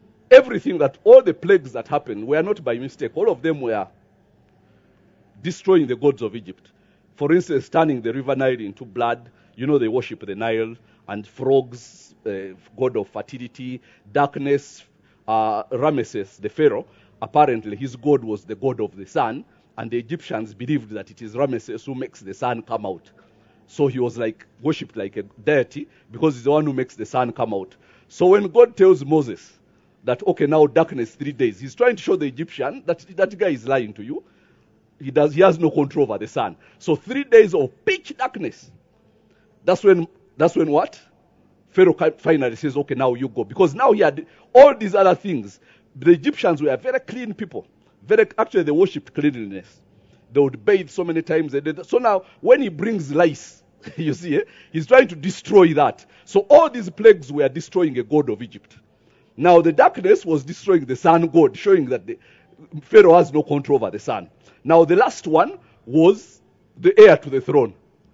all the plagues that happened were not by mistake. All of them were destroying the gods of Egypt. For instance, turning the river Nile into blood. You know, they worship the Nile. And frogs, god of fertility, darkness. Ramesses, the pharaoh, apparently his god was the god of the sun. And the Egyptians believed that it is Ramesses who makes the sun come out. So he was worshipped like a deity because he's the one who makes the sun come out. So when God tells Moses that, okay, now darkness 3 days, he's trying to show the Egyptian that that guy is lying to you. He has no control over the sun. So 3 days of pitch darkness. That's when what? Pharaoh finally says, okay, now you go. Because now he had all these other things. The Egyptians were very clean people. Actually, they worshipped cleanliness. They would bathe so many times a day. So now, when he brings lice, you see, he's trying to destroy that. So all these plagues were destroying a god of Egypt. Now, the darkness was destroying the sun god, showing that the Pharaoh has no control over the sun. Now, the last one was the heir to the throne,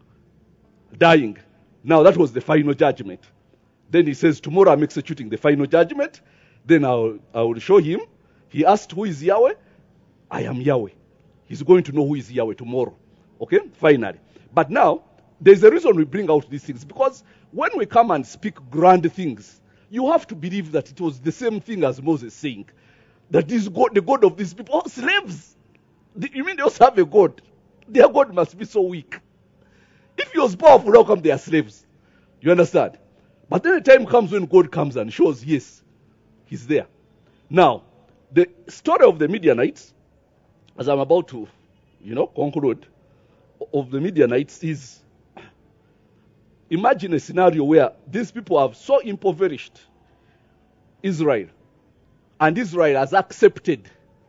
dying. Now, that was the final judgment. Then he says, tomorrow I'm executing the final judgment. Then I will show him. He asked, who is Yahweh? I am Yahweh. He's going to know who is Yahweh tomorrow. Okay? Finally. But now, there's a reason we bring out these things. Because when we come and speak grand things, you have to believe that it was the same thing as Moses saying. That this God, the God of these people, slaves. You mean they also have a God? Their God must be so weak. If he was powerful, how come they are slaves? You understand? But then the time comes when God comes and shows, yes, he's there. Now, the story of the Midianites, as I'm about to, conclude, of the Midianites is, imagine a scenario where these people have so impoverished Israel, and Israel has accepted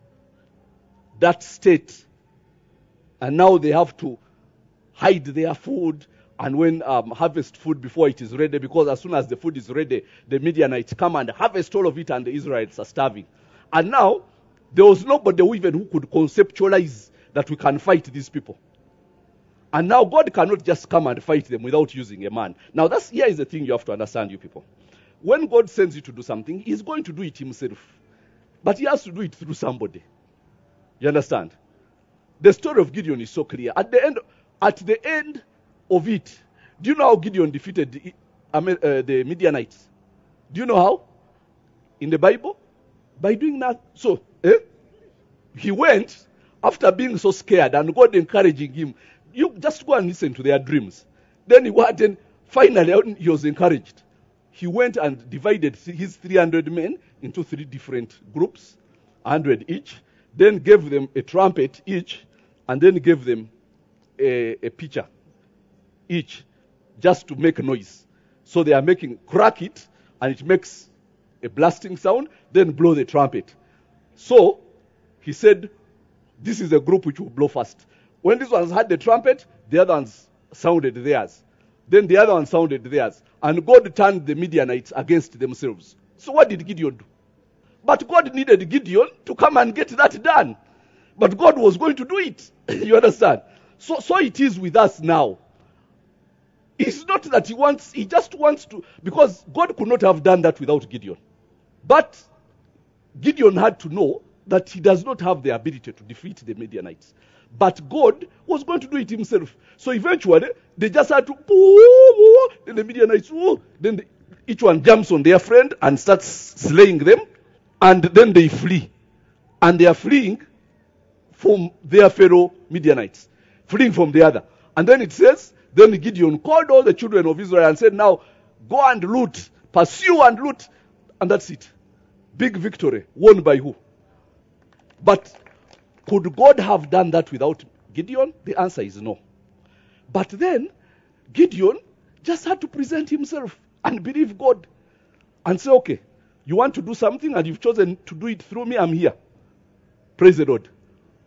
that state, and now they have to hide their food, and when harvest food before it is ready, because as soon as the food is ready, the Midianites come and harvest all of it, and the Israelites are starving. And now, there was nobody who could conceptualize that we can fight these people. And now God cannot just come and fight them without using a man. Now here is the thing you have to understand, you people. When God sends you to do something, he's going to do it himself. But he has to do it through somebody. You understand? The story of Gideon is so clear. At the end of it, do you know how Gideon defeated the Midianites? Do you know how? In the Bible? By doing that. So, he went after being so scared and God encouraging him. You just go and listen to their dreams. Then finally he was encouraged. He went and divided his 300 men into 3 different groups, 100 each, then gave them a trumpet each, and then gave them a pitcher each, just to make noise. So they are crack it, and it makes a blasting sound, then blow the trumpet. So he said, this is a group which will blow first. When these ones had the trumpet, the other ones sounded theirs. Then the other one sounded theirs. And God turned the Midianites against themselves. So what did Gideon do? But God needed Gideon to come and get that done. But God was going to do it. You understand? So it is with us now. It's not that he just wants to, because God could not have done that without Gideon. But Gideon had to know that he does not have the ability to defeat the Midianites. But God was going to do it himself. So eventually, they just had to, then the Midianites, then each one jumps on their friend and starts slaying them, and then they flee. And they are fleeing from their fellow Midianites, fleeing from the other. And then it says, then Gideon called all the children of Israel and said, now go and loot, pursue and loot. And that's it. Big victory, won by who? But could God have done that without Gideon? The answer is no. But then, Gideon just had to present himself and believe God and say, okay, you want to do something and you've chosen to do it through me, I'm here. Praise the Lord.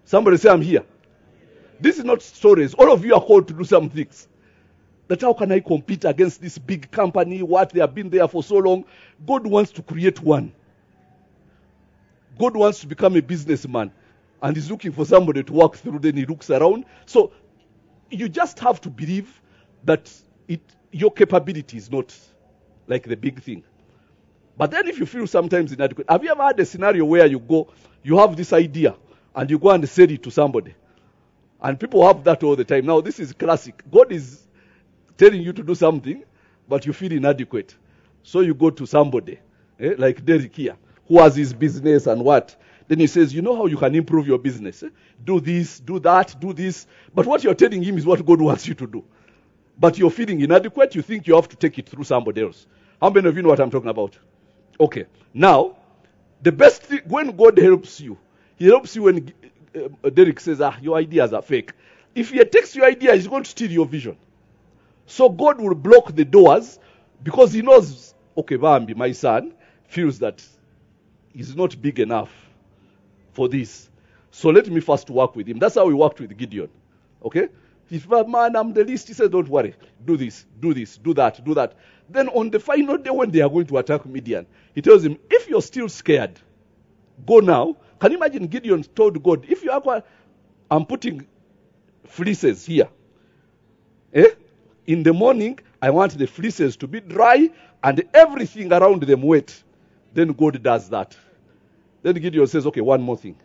Somebody say, I'm here. This is not stories. All of you are called to do some things. That how can I compete against this big company, what they have been there for so long? God wants to create one. God wants to become a businessman. And he's looking for somebody to walk through. Then he looks around. So you just have to believe that your capability is not like the big thing. But then if you feel sometimes inadequate, have you ever had a scenario where you have this idea and you go and sell it to somebody? And people have that all the time. Now this is classic. God is telling you to do something, but you feel inadequate. So you go to somebody, like Derek here, who has his business and what. Then he says, you know how you can improve your business? Do this, do that, do this. But what you're telling him is what God wants you to do. But you're feeling inadequate, you think you have to take it through somebody else. How many of you know what I'm talking about? Okay. Now, the best thing, when God helps you, he helps you when Derek says, your ideas are fake. If he takes your idea, he's going to steal your vision. So God will block the doors because he knows, okay, Bambi, my son, feels that he's not big enough for this. So let me first work with him. That's how we worked with Gideon. Okay? If man, I'm the least, he said, don't worry. Do this, do that, do that. Then on the final day when they are going to attack Midian, he tells him, if you're still scared, go now. Can you imagine Gideon told God, if you are, I'm putting fleeces here. In the morning, I want the fleeces to be dry and everything around them wet. Then God does that. Then Gideon says, okay, one more thing.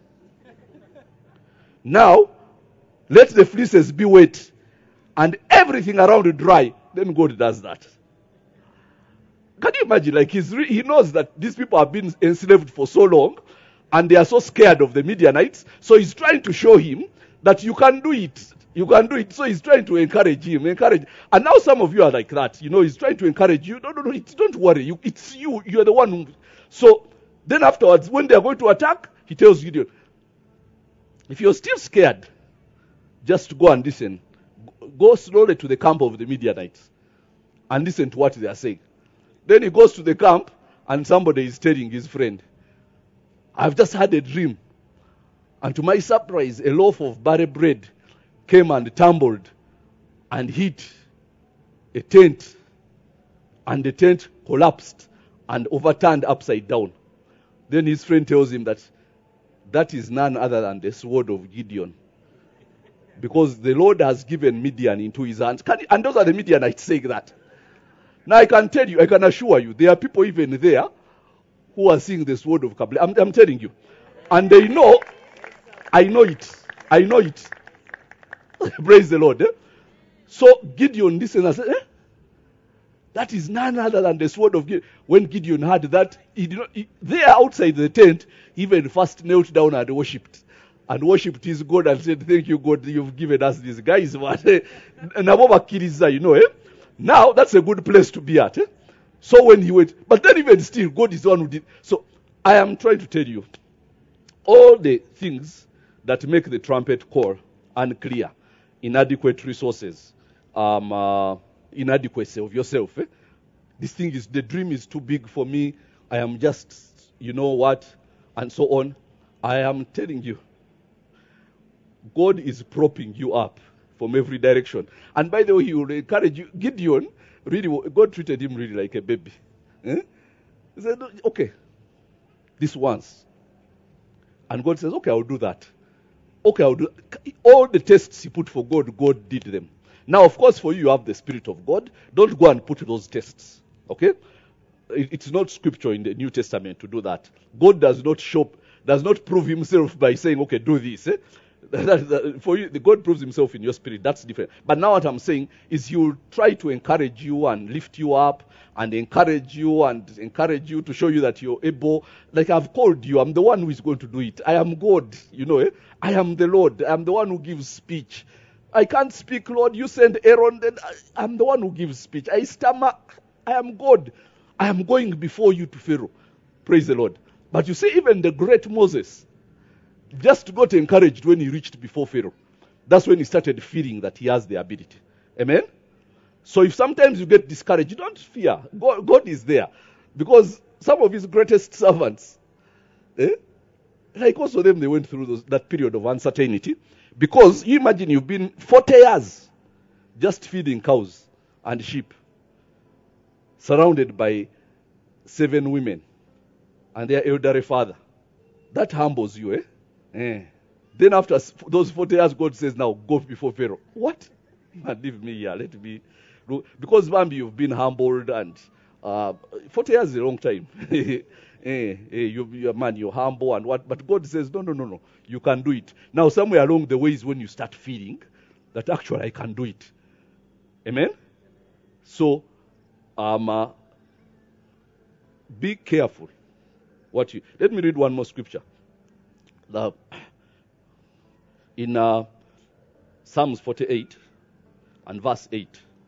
Now, let the fleeces be wet and everything around dry. Then God does that. Can you imagine? Like he knows that these people have been enslaved for so long and they are so scared of the Midianites. So he's trying to show him that you can do it. You can do it. So he's trying to encourage him. And now some of you are like that. You know, he's trying to encourage you. No, don't worry. It's you. You're the one who. So then afterwards, when they are going to attack, he tells Gideon, if you're still scared, just go and listen. Go slowly to the camp of the Midianites and listen to what they are saying. Then he goes to the camp and somebody is telling his friend, I've just had a dream. And to my surprise, a loaf of barley bread came and tumbled and hit a tent. And the tent collapsed and overturned upside down. Then his friend tells him that is none other than the sword of Gideon. Because the Lord has given Midian into his hands. And those are the Midianites saying that. Now I can tell you, I can assure you, there are people even there who are seeing the sword of Kabbalah. I'm telling you. And they know, I know it. Praise the Lord. So Gideon listened and said, that is none other than the sword of Gideon. When Gideon heard that, there outside the tent, even first knelt down and worshipped. And worshipped his God and said, thank you, God, you've given us these guys. Now, that's a good place to be at. So when he went, but then even still, God is the one who did. So I am trying to tell you, all the things that make the trumpet call unclear, inadequate resources, inadequacy of yourself. This thing is, the dream is too big for me. I am just, you know what, and so on. I am telling you, God is propping you up from every direction. And by the way, he will encourage you. Gideon, really, God treated him really like a baby. He said, okay, this once. And God says, okay, I'll do that. Okay, I'll do all the tests he put for God, God did them. Now, of course, for you, you have the Spirit of God. Don't go and put those tests. Okay? It's not scripture in the New Testament to do that. God does not prove himself by saying, okay, do this. For you, God proves himself in your spirit. That's different. But now what I'm saying is he will try to encourage you and lift you up and encourage you to show you that you're able. Like I've called you. I'm the one who is going to do it. I am God. I am the Lord. I'm the one who gives speech. I can't speak, Lord. You send Aaron. Then I'm the one who gives speech. I stammer. I am God. I am going before you to Pharaoh. Praise the Lord. But you see, even the great Moses just got encouraged when he reached before Pharaoh. That's when he started feeling that he has the ability. Amen? So if sometimes you get discouraged, don't fear. God is there. Because some of his greatest servants, Like also them, they went through that period of uncertainty. Because you imagine you've been 40 years just feeding cows and sheep, surrounded by 7 women and their elderly father. That humbles you, eh? Then after those 40 years, God says, now go before Pharaoh. What? Man, leave me here. Let me. Because, Bambi, you've been humbled and 40 years is a long time. You're humble and what? But God says, no. You can do it. Now, somewhere along the way is when you start feeling that actually I can do it. Amen? So, be careful. Let me read one more scripture. In Psalms 48 and verse 8.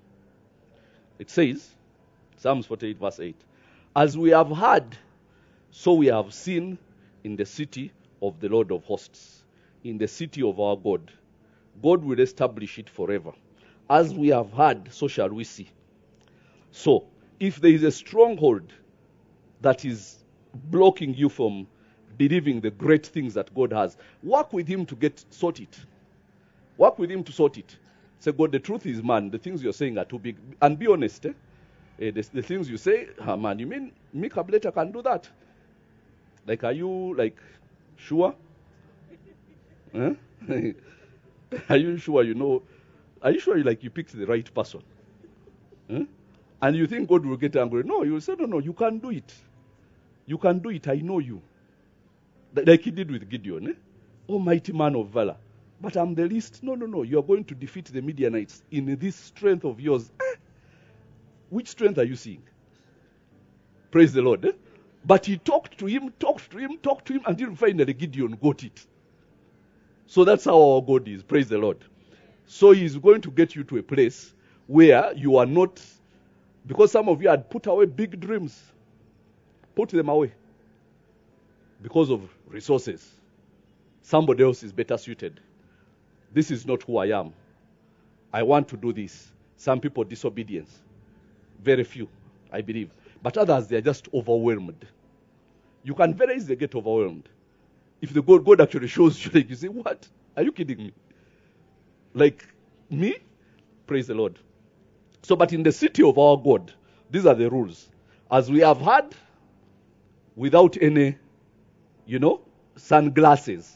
It says, Psalms 48 verse 8, as we have heard, so we have seen in the city of the Lord of hosts, in the city of our God. God will establish it forever. As we have heard, so shall we see. So, if there is a stronghold that is blocking you from believing the great things that God has, work with him to sort it. Work with him to sort it. Say, God, the truth is, man, the things you're saying are too big. And be honest, the things you say, man, you mean me, Kableta, can do that? Like, are you, sure? Huh? Are you sure you know? Are you sure you picked the right person? Huh? And you think God will get angry? No, you will say, no, you can do it. You can do it, I know you. Like he did with Gideon, Almighty man of valor. But I'm the least. No, you are going to defeat the Midianites in this strength of yours. Which strength are you seeing? Praise the Lord. But he talked to him, until finally Gideon got it. So that's how our God is. Praise the Lord. So he's going to get you to a place where you are not, because some of you had put away big dreams. Put them away. Because of resources. Somebody else is better suited. This is not who I am. I want to do this. Some people disobedience. Very few, I believe. But others, they are just overwhelmed. You can very easily get overwhelmed. If the God actually shows you, you say, what? Are you kidding me? Like me? Praise the Lord. So, but in the city of our God, these are the rules. As we have had, without any, sunglasses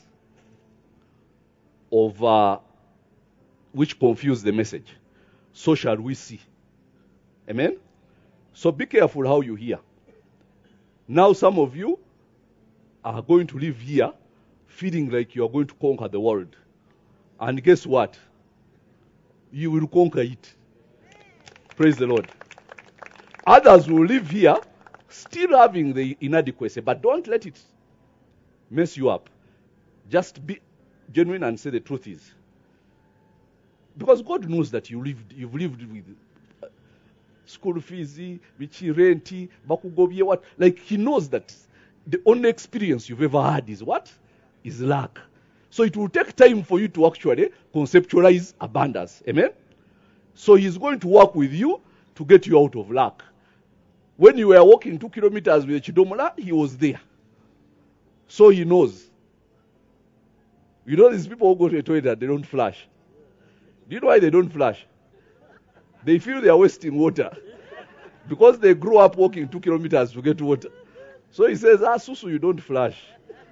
of which confuse the message, so shall we see. Amen? So be careful how you hear. Now some of you are going to live here feeling like you are going to conquer the world. And guess what? You will conquer it. Praise the Lord. Others will live here still having the inadequacy, but don't let it mess you up. Just be genuine and say the truth is. Because God knows that you've lived with school fees, rent, bakugobye, what? Like he knows that the only experience you've ever had is what? Is lack. So it will take time for you to actually conceptualize abundance. Amen? So he's going to work with you to get you out of lack. When you were walking 2 kilometers with Chidomola, he was there. So he knows. You know these people who go to the toilet, they don't flush. Do you know why they don't flush? They feel they are wasting water. Because they grew up walking 2 kilometers to get water. So he says, Susu, you don't flush.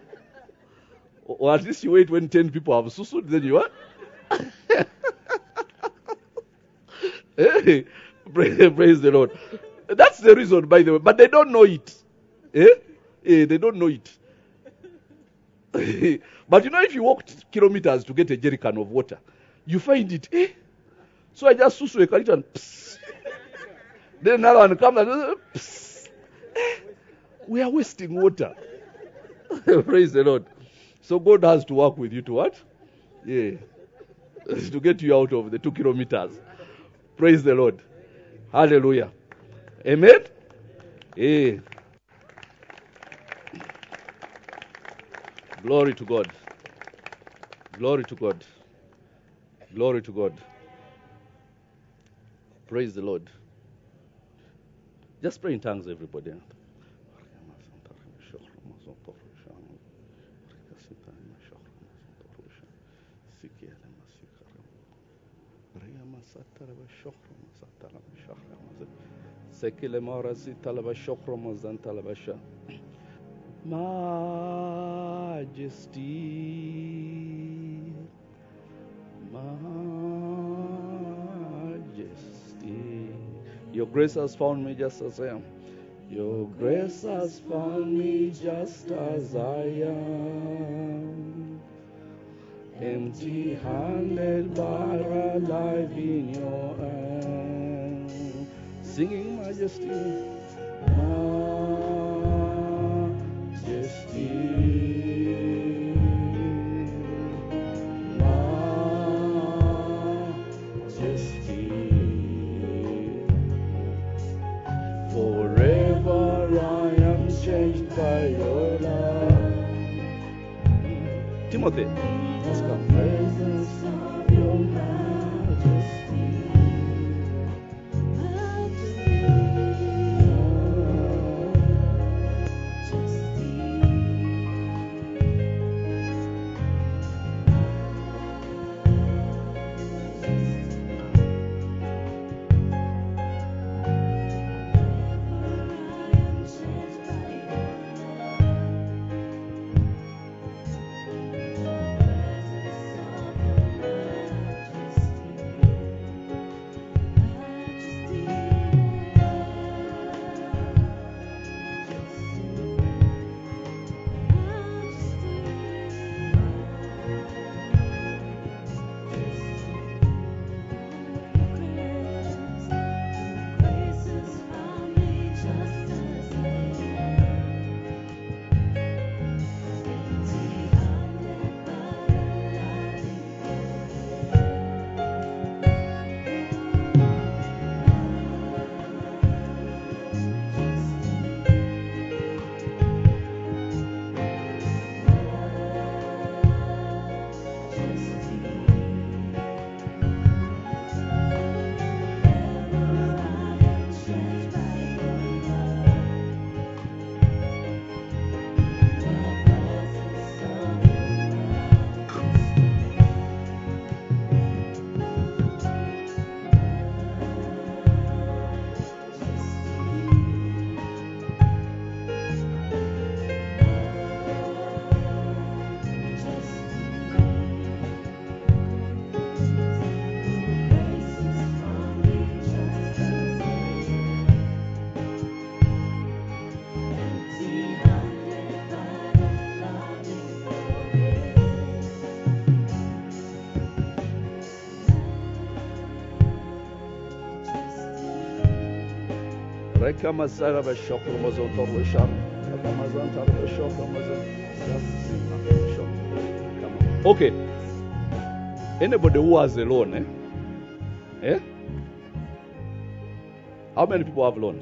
Or at least you wait when 10 people have Susu, then you are. Hey, praise the Lord. That's the reason, by the way. But they don't know it. They don't know it. But if you walked kilometers to get a jerrycan of water, you find it. So I just susu a carrot and psst. Then another one comes and psst. We are wasting water. Praise the Lord. So God has to work with you to what? Yeah. To get you out of the 2 kilometers. Praise the Lord. Hallelujah. Amen? Yeah. Glory to God. Glory to God. Glory to God. Praise the Lord. Just pray in tongues, everybody. Sekile Marasi Talabashokramazan Talabasha. Majesty, Majesty. Your grace has found me just as I am. Your grace has found me just as I am. Empty-handed but alive in your hand. Singing majesty, majesty, majesty. Forever I am changed by your love. Timothy, let's come. Presence of your majesty. Okay. Anybody who has a loan, eh? How many people have loans?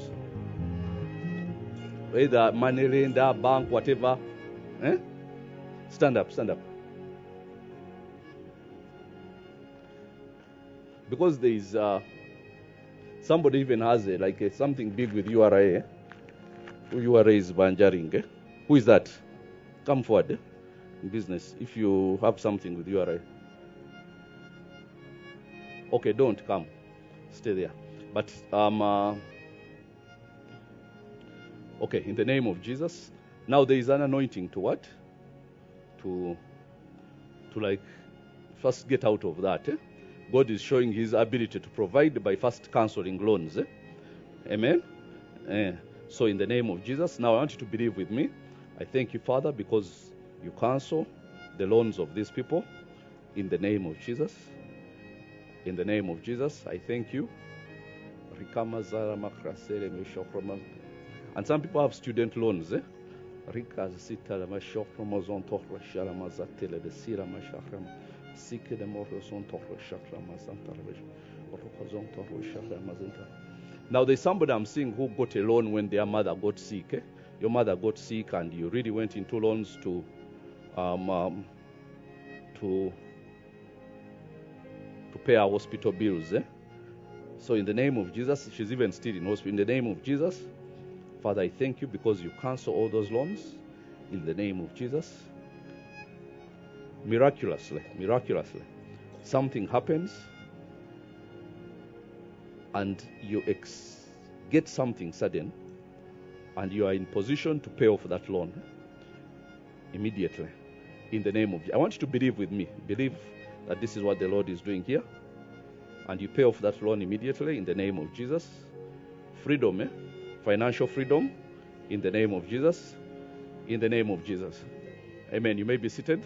Either money lender, bank, whatever. Eh? Stand up, stand up. Because there is somebody even has something big with URA. URA is Banjaring. Eh? Who is that? Come forward. Eh? In business, if you have something with URA. Okay, don't come. Stay there. But okay, in the name of Jesus. Now there is an anointing to what? To first get out of that. Eh? God is showing his ability to provide by first canceling loans. Eh? Amen? So in the name of Jesus, now I want you to believe with me. I thank you, Father, because you cancel the loans of these people. In the name of Jesus. In the name of Jesus, I thank you. And some people have student loans. Eh? Now there's somebody I'm seeing who got a loan when their mother got sick. Eh? Your mother got sick and you really went into loans to pay her hospital bills. Eh? So in the name of Jesus, she's even still in hospital. In the name of Jesus, Father, I thank you because you cancel all those loans. In the name of Jesus. Miraculously, something happens and you get something sudden, and you are in position to pay off that loan immediately in the name of Jesus. I want you to believe with me. Believe that this is what the Lord is doing here. And you pay off that loan immediately in the name of Jesus. Freedom, financial freedom in the name of Jesus. In the name of Jesus. Amen. You may be seated.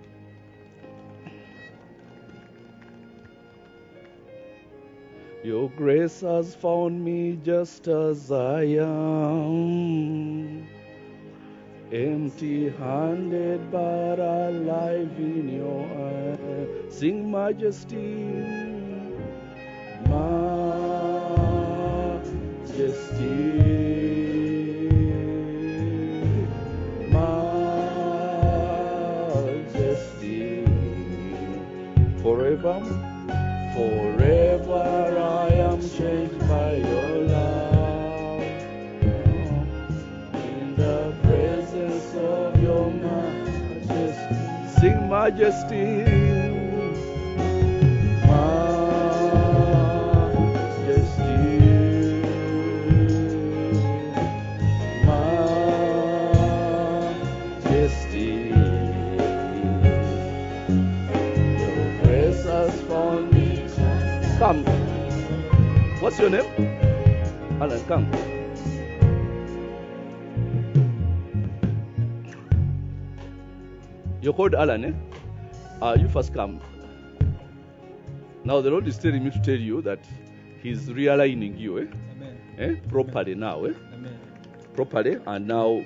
Your grace has found me just as I am, empty-handed but alive in your eyes. Sing majesty, majesty, forever. Forever I am changed by your love. In the presence of your majesty. Sing majesty. Majesty. Your grace has found me. Come. What's your name? Alan, come. You're called Alan, eh? You first come. Now the Lord is telling me to tell you that He's realigning you, eh? Amen. Properly now, eh? Amen. Properly, and now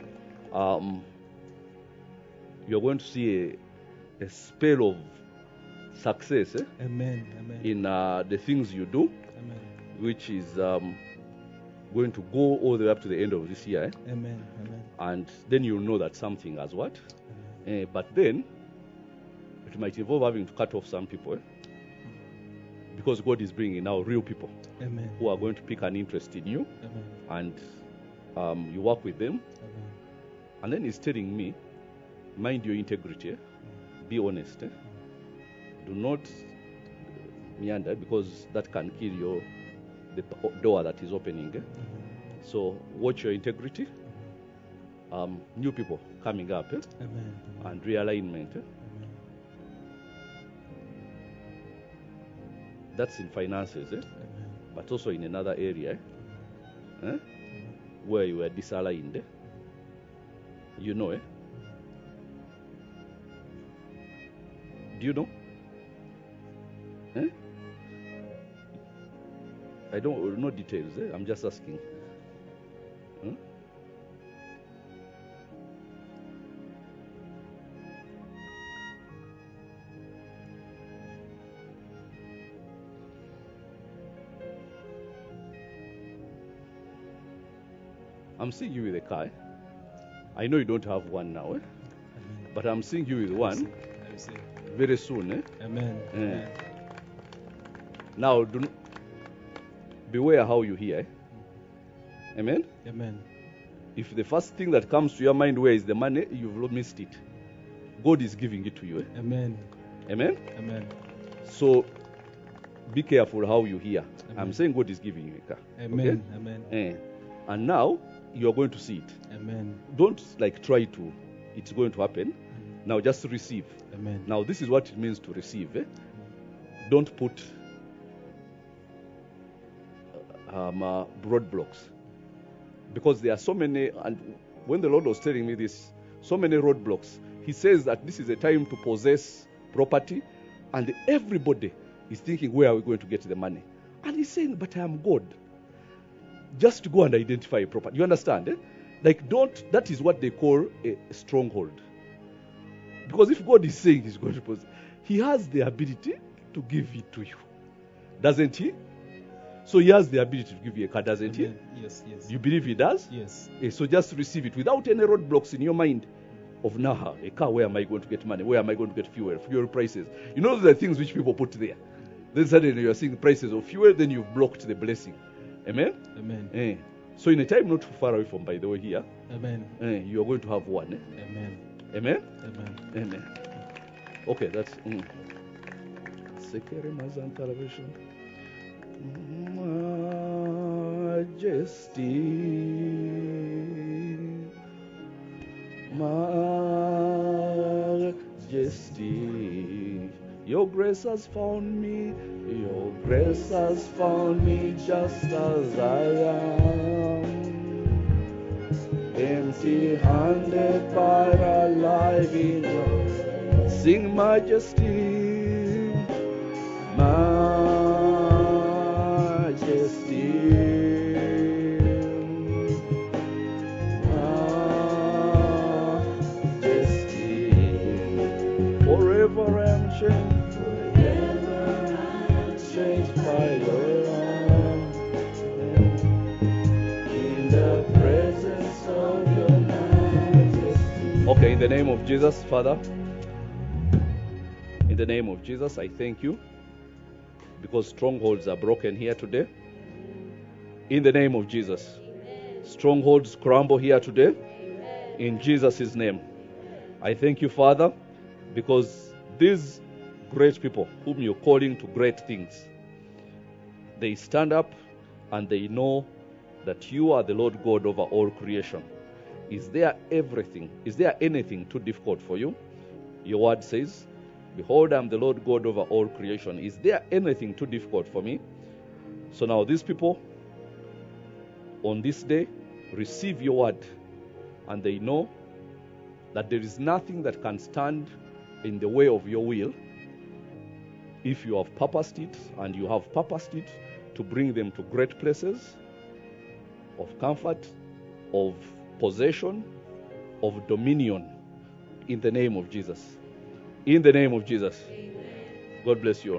you're going to see a spell of success, eh? Amen. Amen. In the things you do, Amen. which is going to go all the way up to the end of this year, eh? Amen. Amen. And then you'll know that something has what. Amen. But then it might involve having to cut off some people, eh? Because God is bringing now real people Amen. who are going to pick an interest in you, Amen. and you work with them, Amen. and then He's telling me, mind your integrity, eh? Be honest, eh? Do not meander, because that can kill the door that is opening. Eh? So watch your integrity. New people coming up, eh? Amen. And realignment. Eh? Amen. That's in finances, eh? Amen. But also in another area, eh? Where you were disaligned. Eh? You know, eh? Do you know? Eh? I don't know details. Eh? I'm just asking. Hmm? I'm seeing you with a car. Eh? I know you don't have one now, eh? Amen. But I'm seeing you with one I receive. very soon. Eh? Amen. Eh. Amen. Now, beware how you hear. Eh? Amen? Amen. If the first thing that comes to your mind, where is the money, you've missed it. God is giving it to you. Eh? Amen. Amen? Amen. So, be careful how you hear. Amen. I'm saying God is giving you a car. Amen. Amen. Eh. And now, you're going to see it. Amen. Don't try to. It's going to happen. Now just receive. Amen. Now this is what it means to receive. Eh? Don't put roadblocks. Because there are so many, and when the Lord was telling me this, so many roadblocks. He says that this is a time to possess property, and everybody is thinking, where are we going to get the money? And he's saying, but I am God. Just go and identify a property. You understand? Eh? That is what they call a stronghold. Because if God is saying He's going to possess, He has the ability to give it to you. Doesn't He? So He has the ability to give you a car, doesn't Amen. Yes. Yes. He? You believe He does? Yes. So just receive it without any roadblocks in your mind of now, a car, where am I going to get money? Where am I going to get fuel prices? You know the things which people put there. Then suddenly you are seeing prices of fuel, then you've blocked the blessing. Amen? Amen. So in a time not too far away from, by the way, here, Amen. you are going to have one. Eh? Amen. Amen? Amen. Amen. Okay, that's... Sekere Mazan television. majesty, majesty. Your grace has found me, your grace has found me just as I am. Empty-handed but alive in your sing majesty, majesty, majesty. Forever I'm changed, changed by your love. In the presence of your majesty. Okay, in the name of Jesus, Father. In the name of Jesus, I thank you because strongholds are broken here today. In the name of Jesus, strongholds crumble here today. In Jesus' name, I thank you, Father, because these great people whom you're calling to great things, they stand up and they know that you are the Lord God over all creation. Is there anything too difficult for you? Your word says, behold, I am the Lord God over all creation. Is there anything too difficult for me? So now these people, on this day, receive your word. And they know that there is nothing that can stand in the way of your will if you have purposed it, and you have purposed it to bring them to great places of comfort, of possession, of dominion, in the name of Jesus. In the name of Jesus. Amen. God bless you all.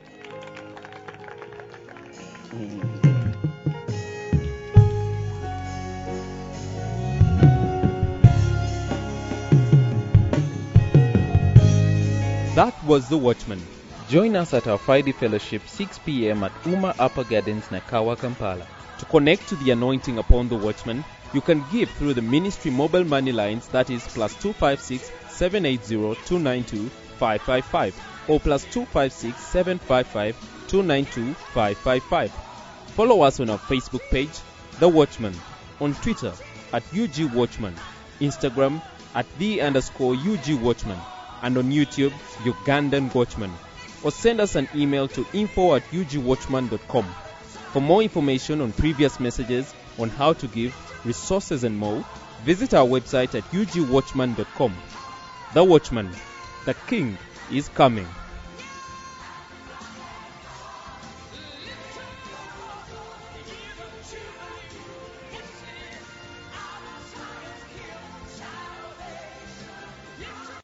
That was The Watchman. Join us at our Friday fellowship 6 p.m. at Uma Upper Gardens, Nakawa, Kampala. To connect to the anointing upon The Watchman, you can give through the ministry mobile money lines, that is +256 780 292 555 or +256 755 292 555. Follow us on our Facebook page, The Watchman, on Twitter at UG Watchman, Instagram at @the_UG Watchman, and on YouTube, Ugandan Watchman. Or send us an email to info@ugwatchman.com. For more information on previous messages, on how to give, resources and more, visit our website at ugwatchman.com. The Watchman, the King is coming.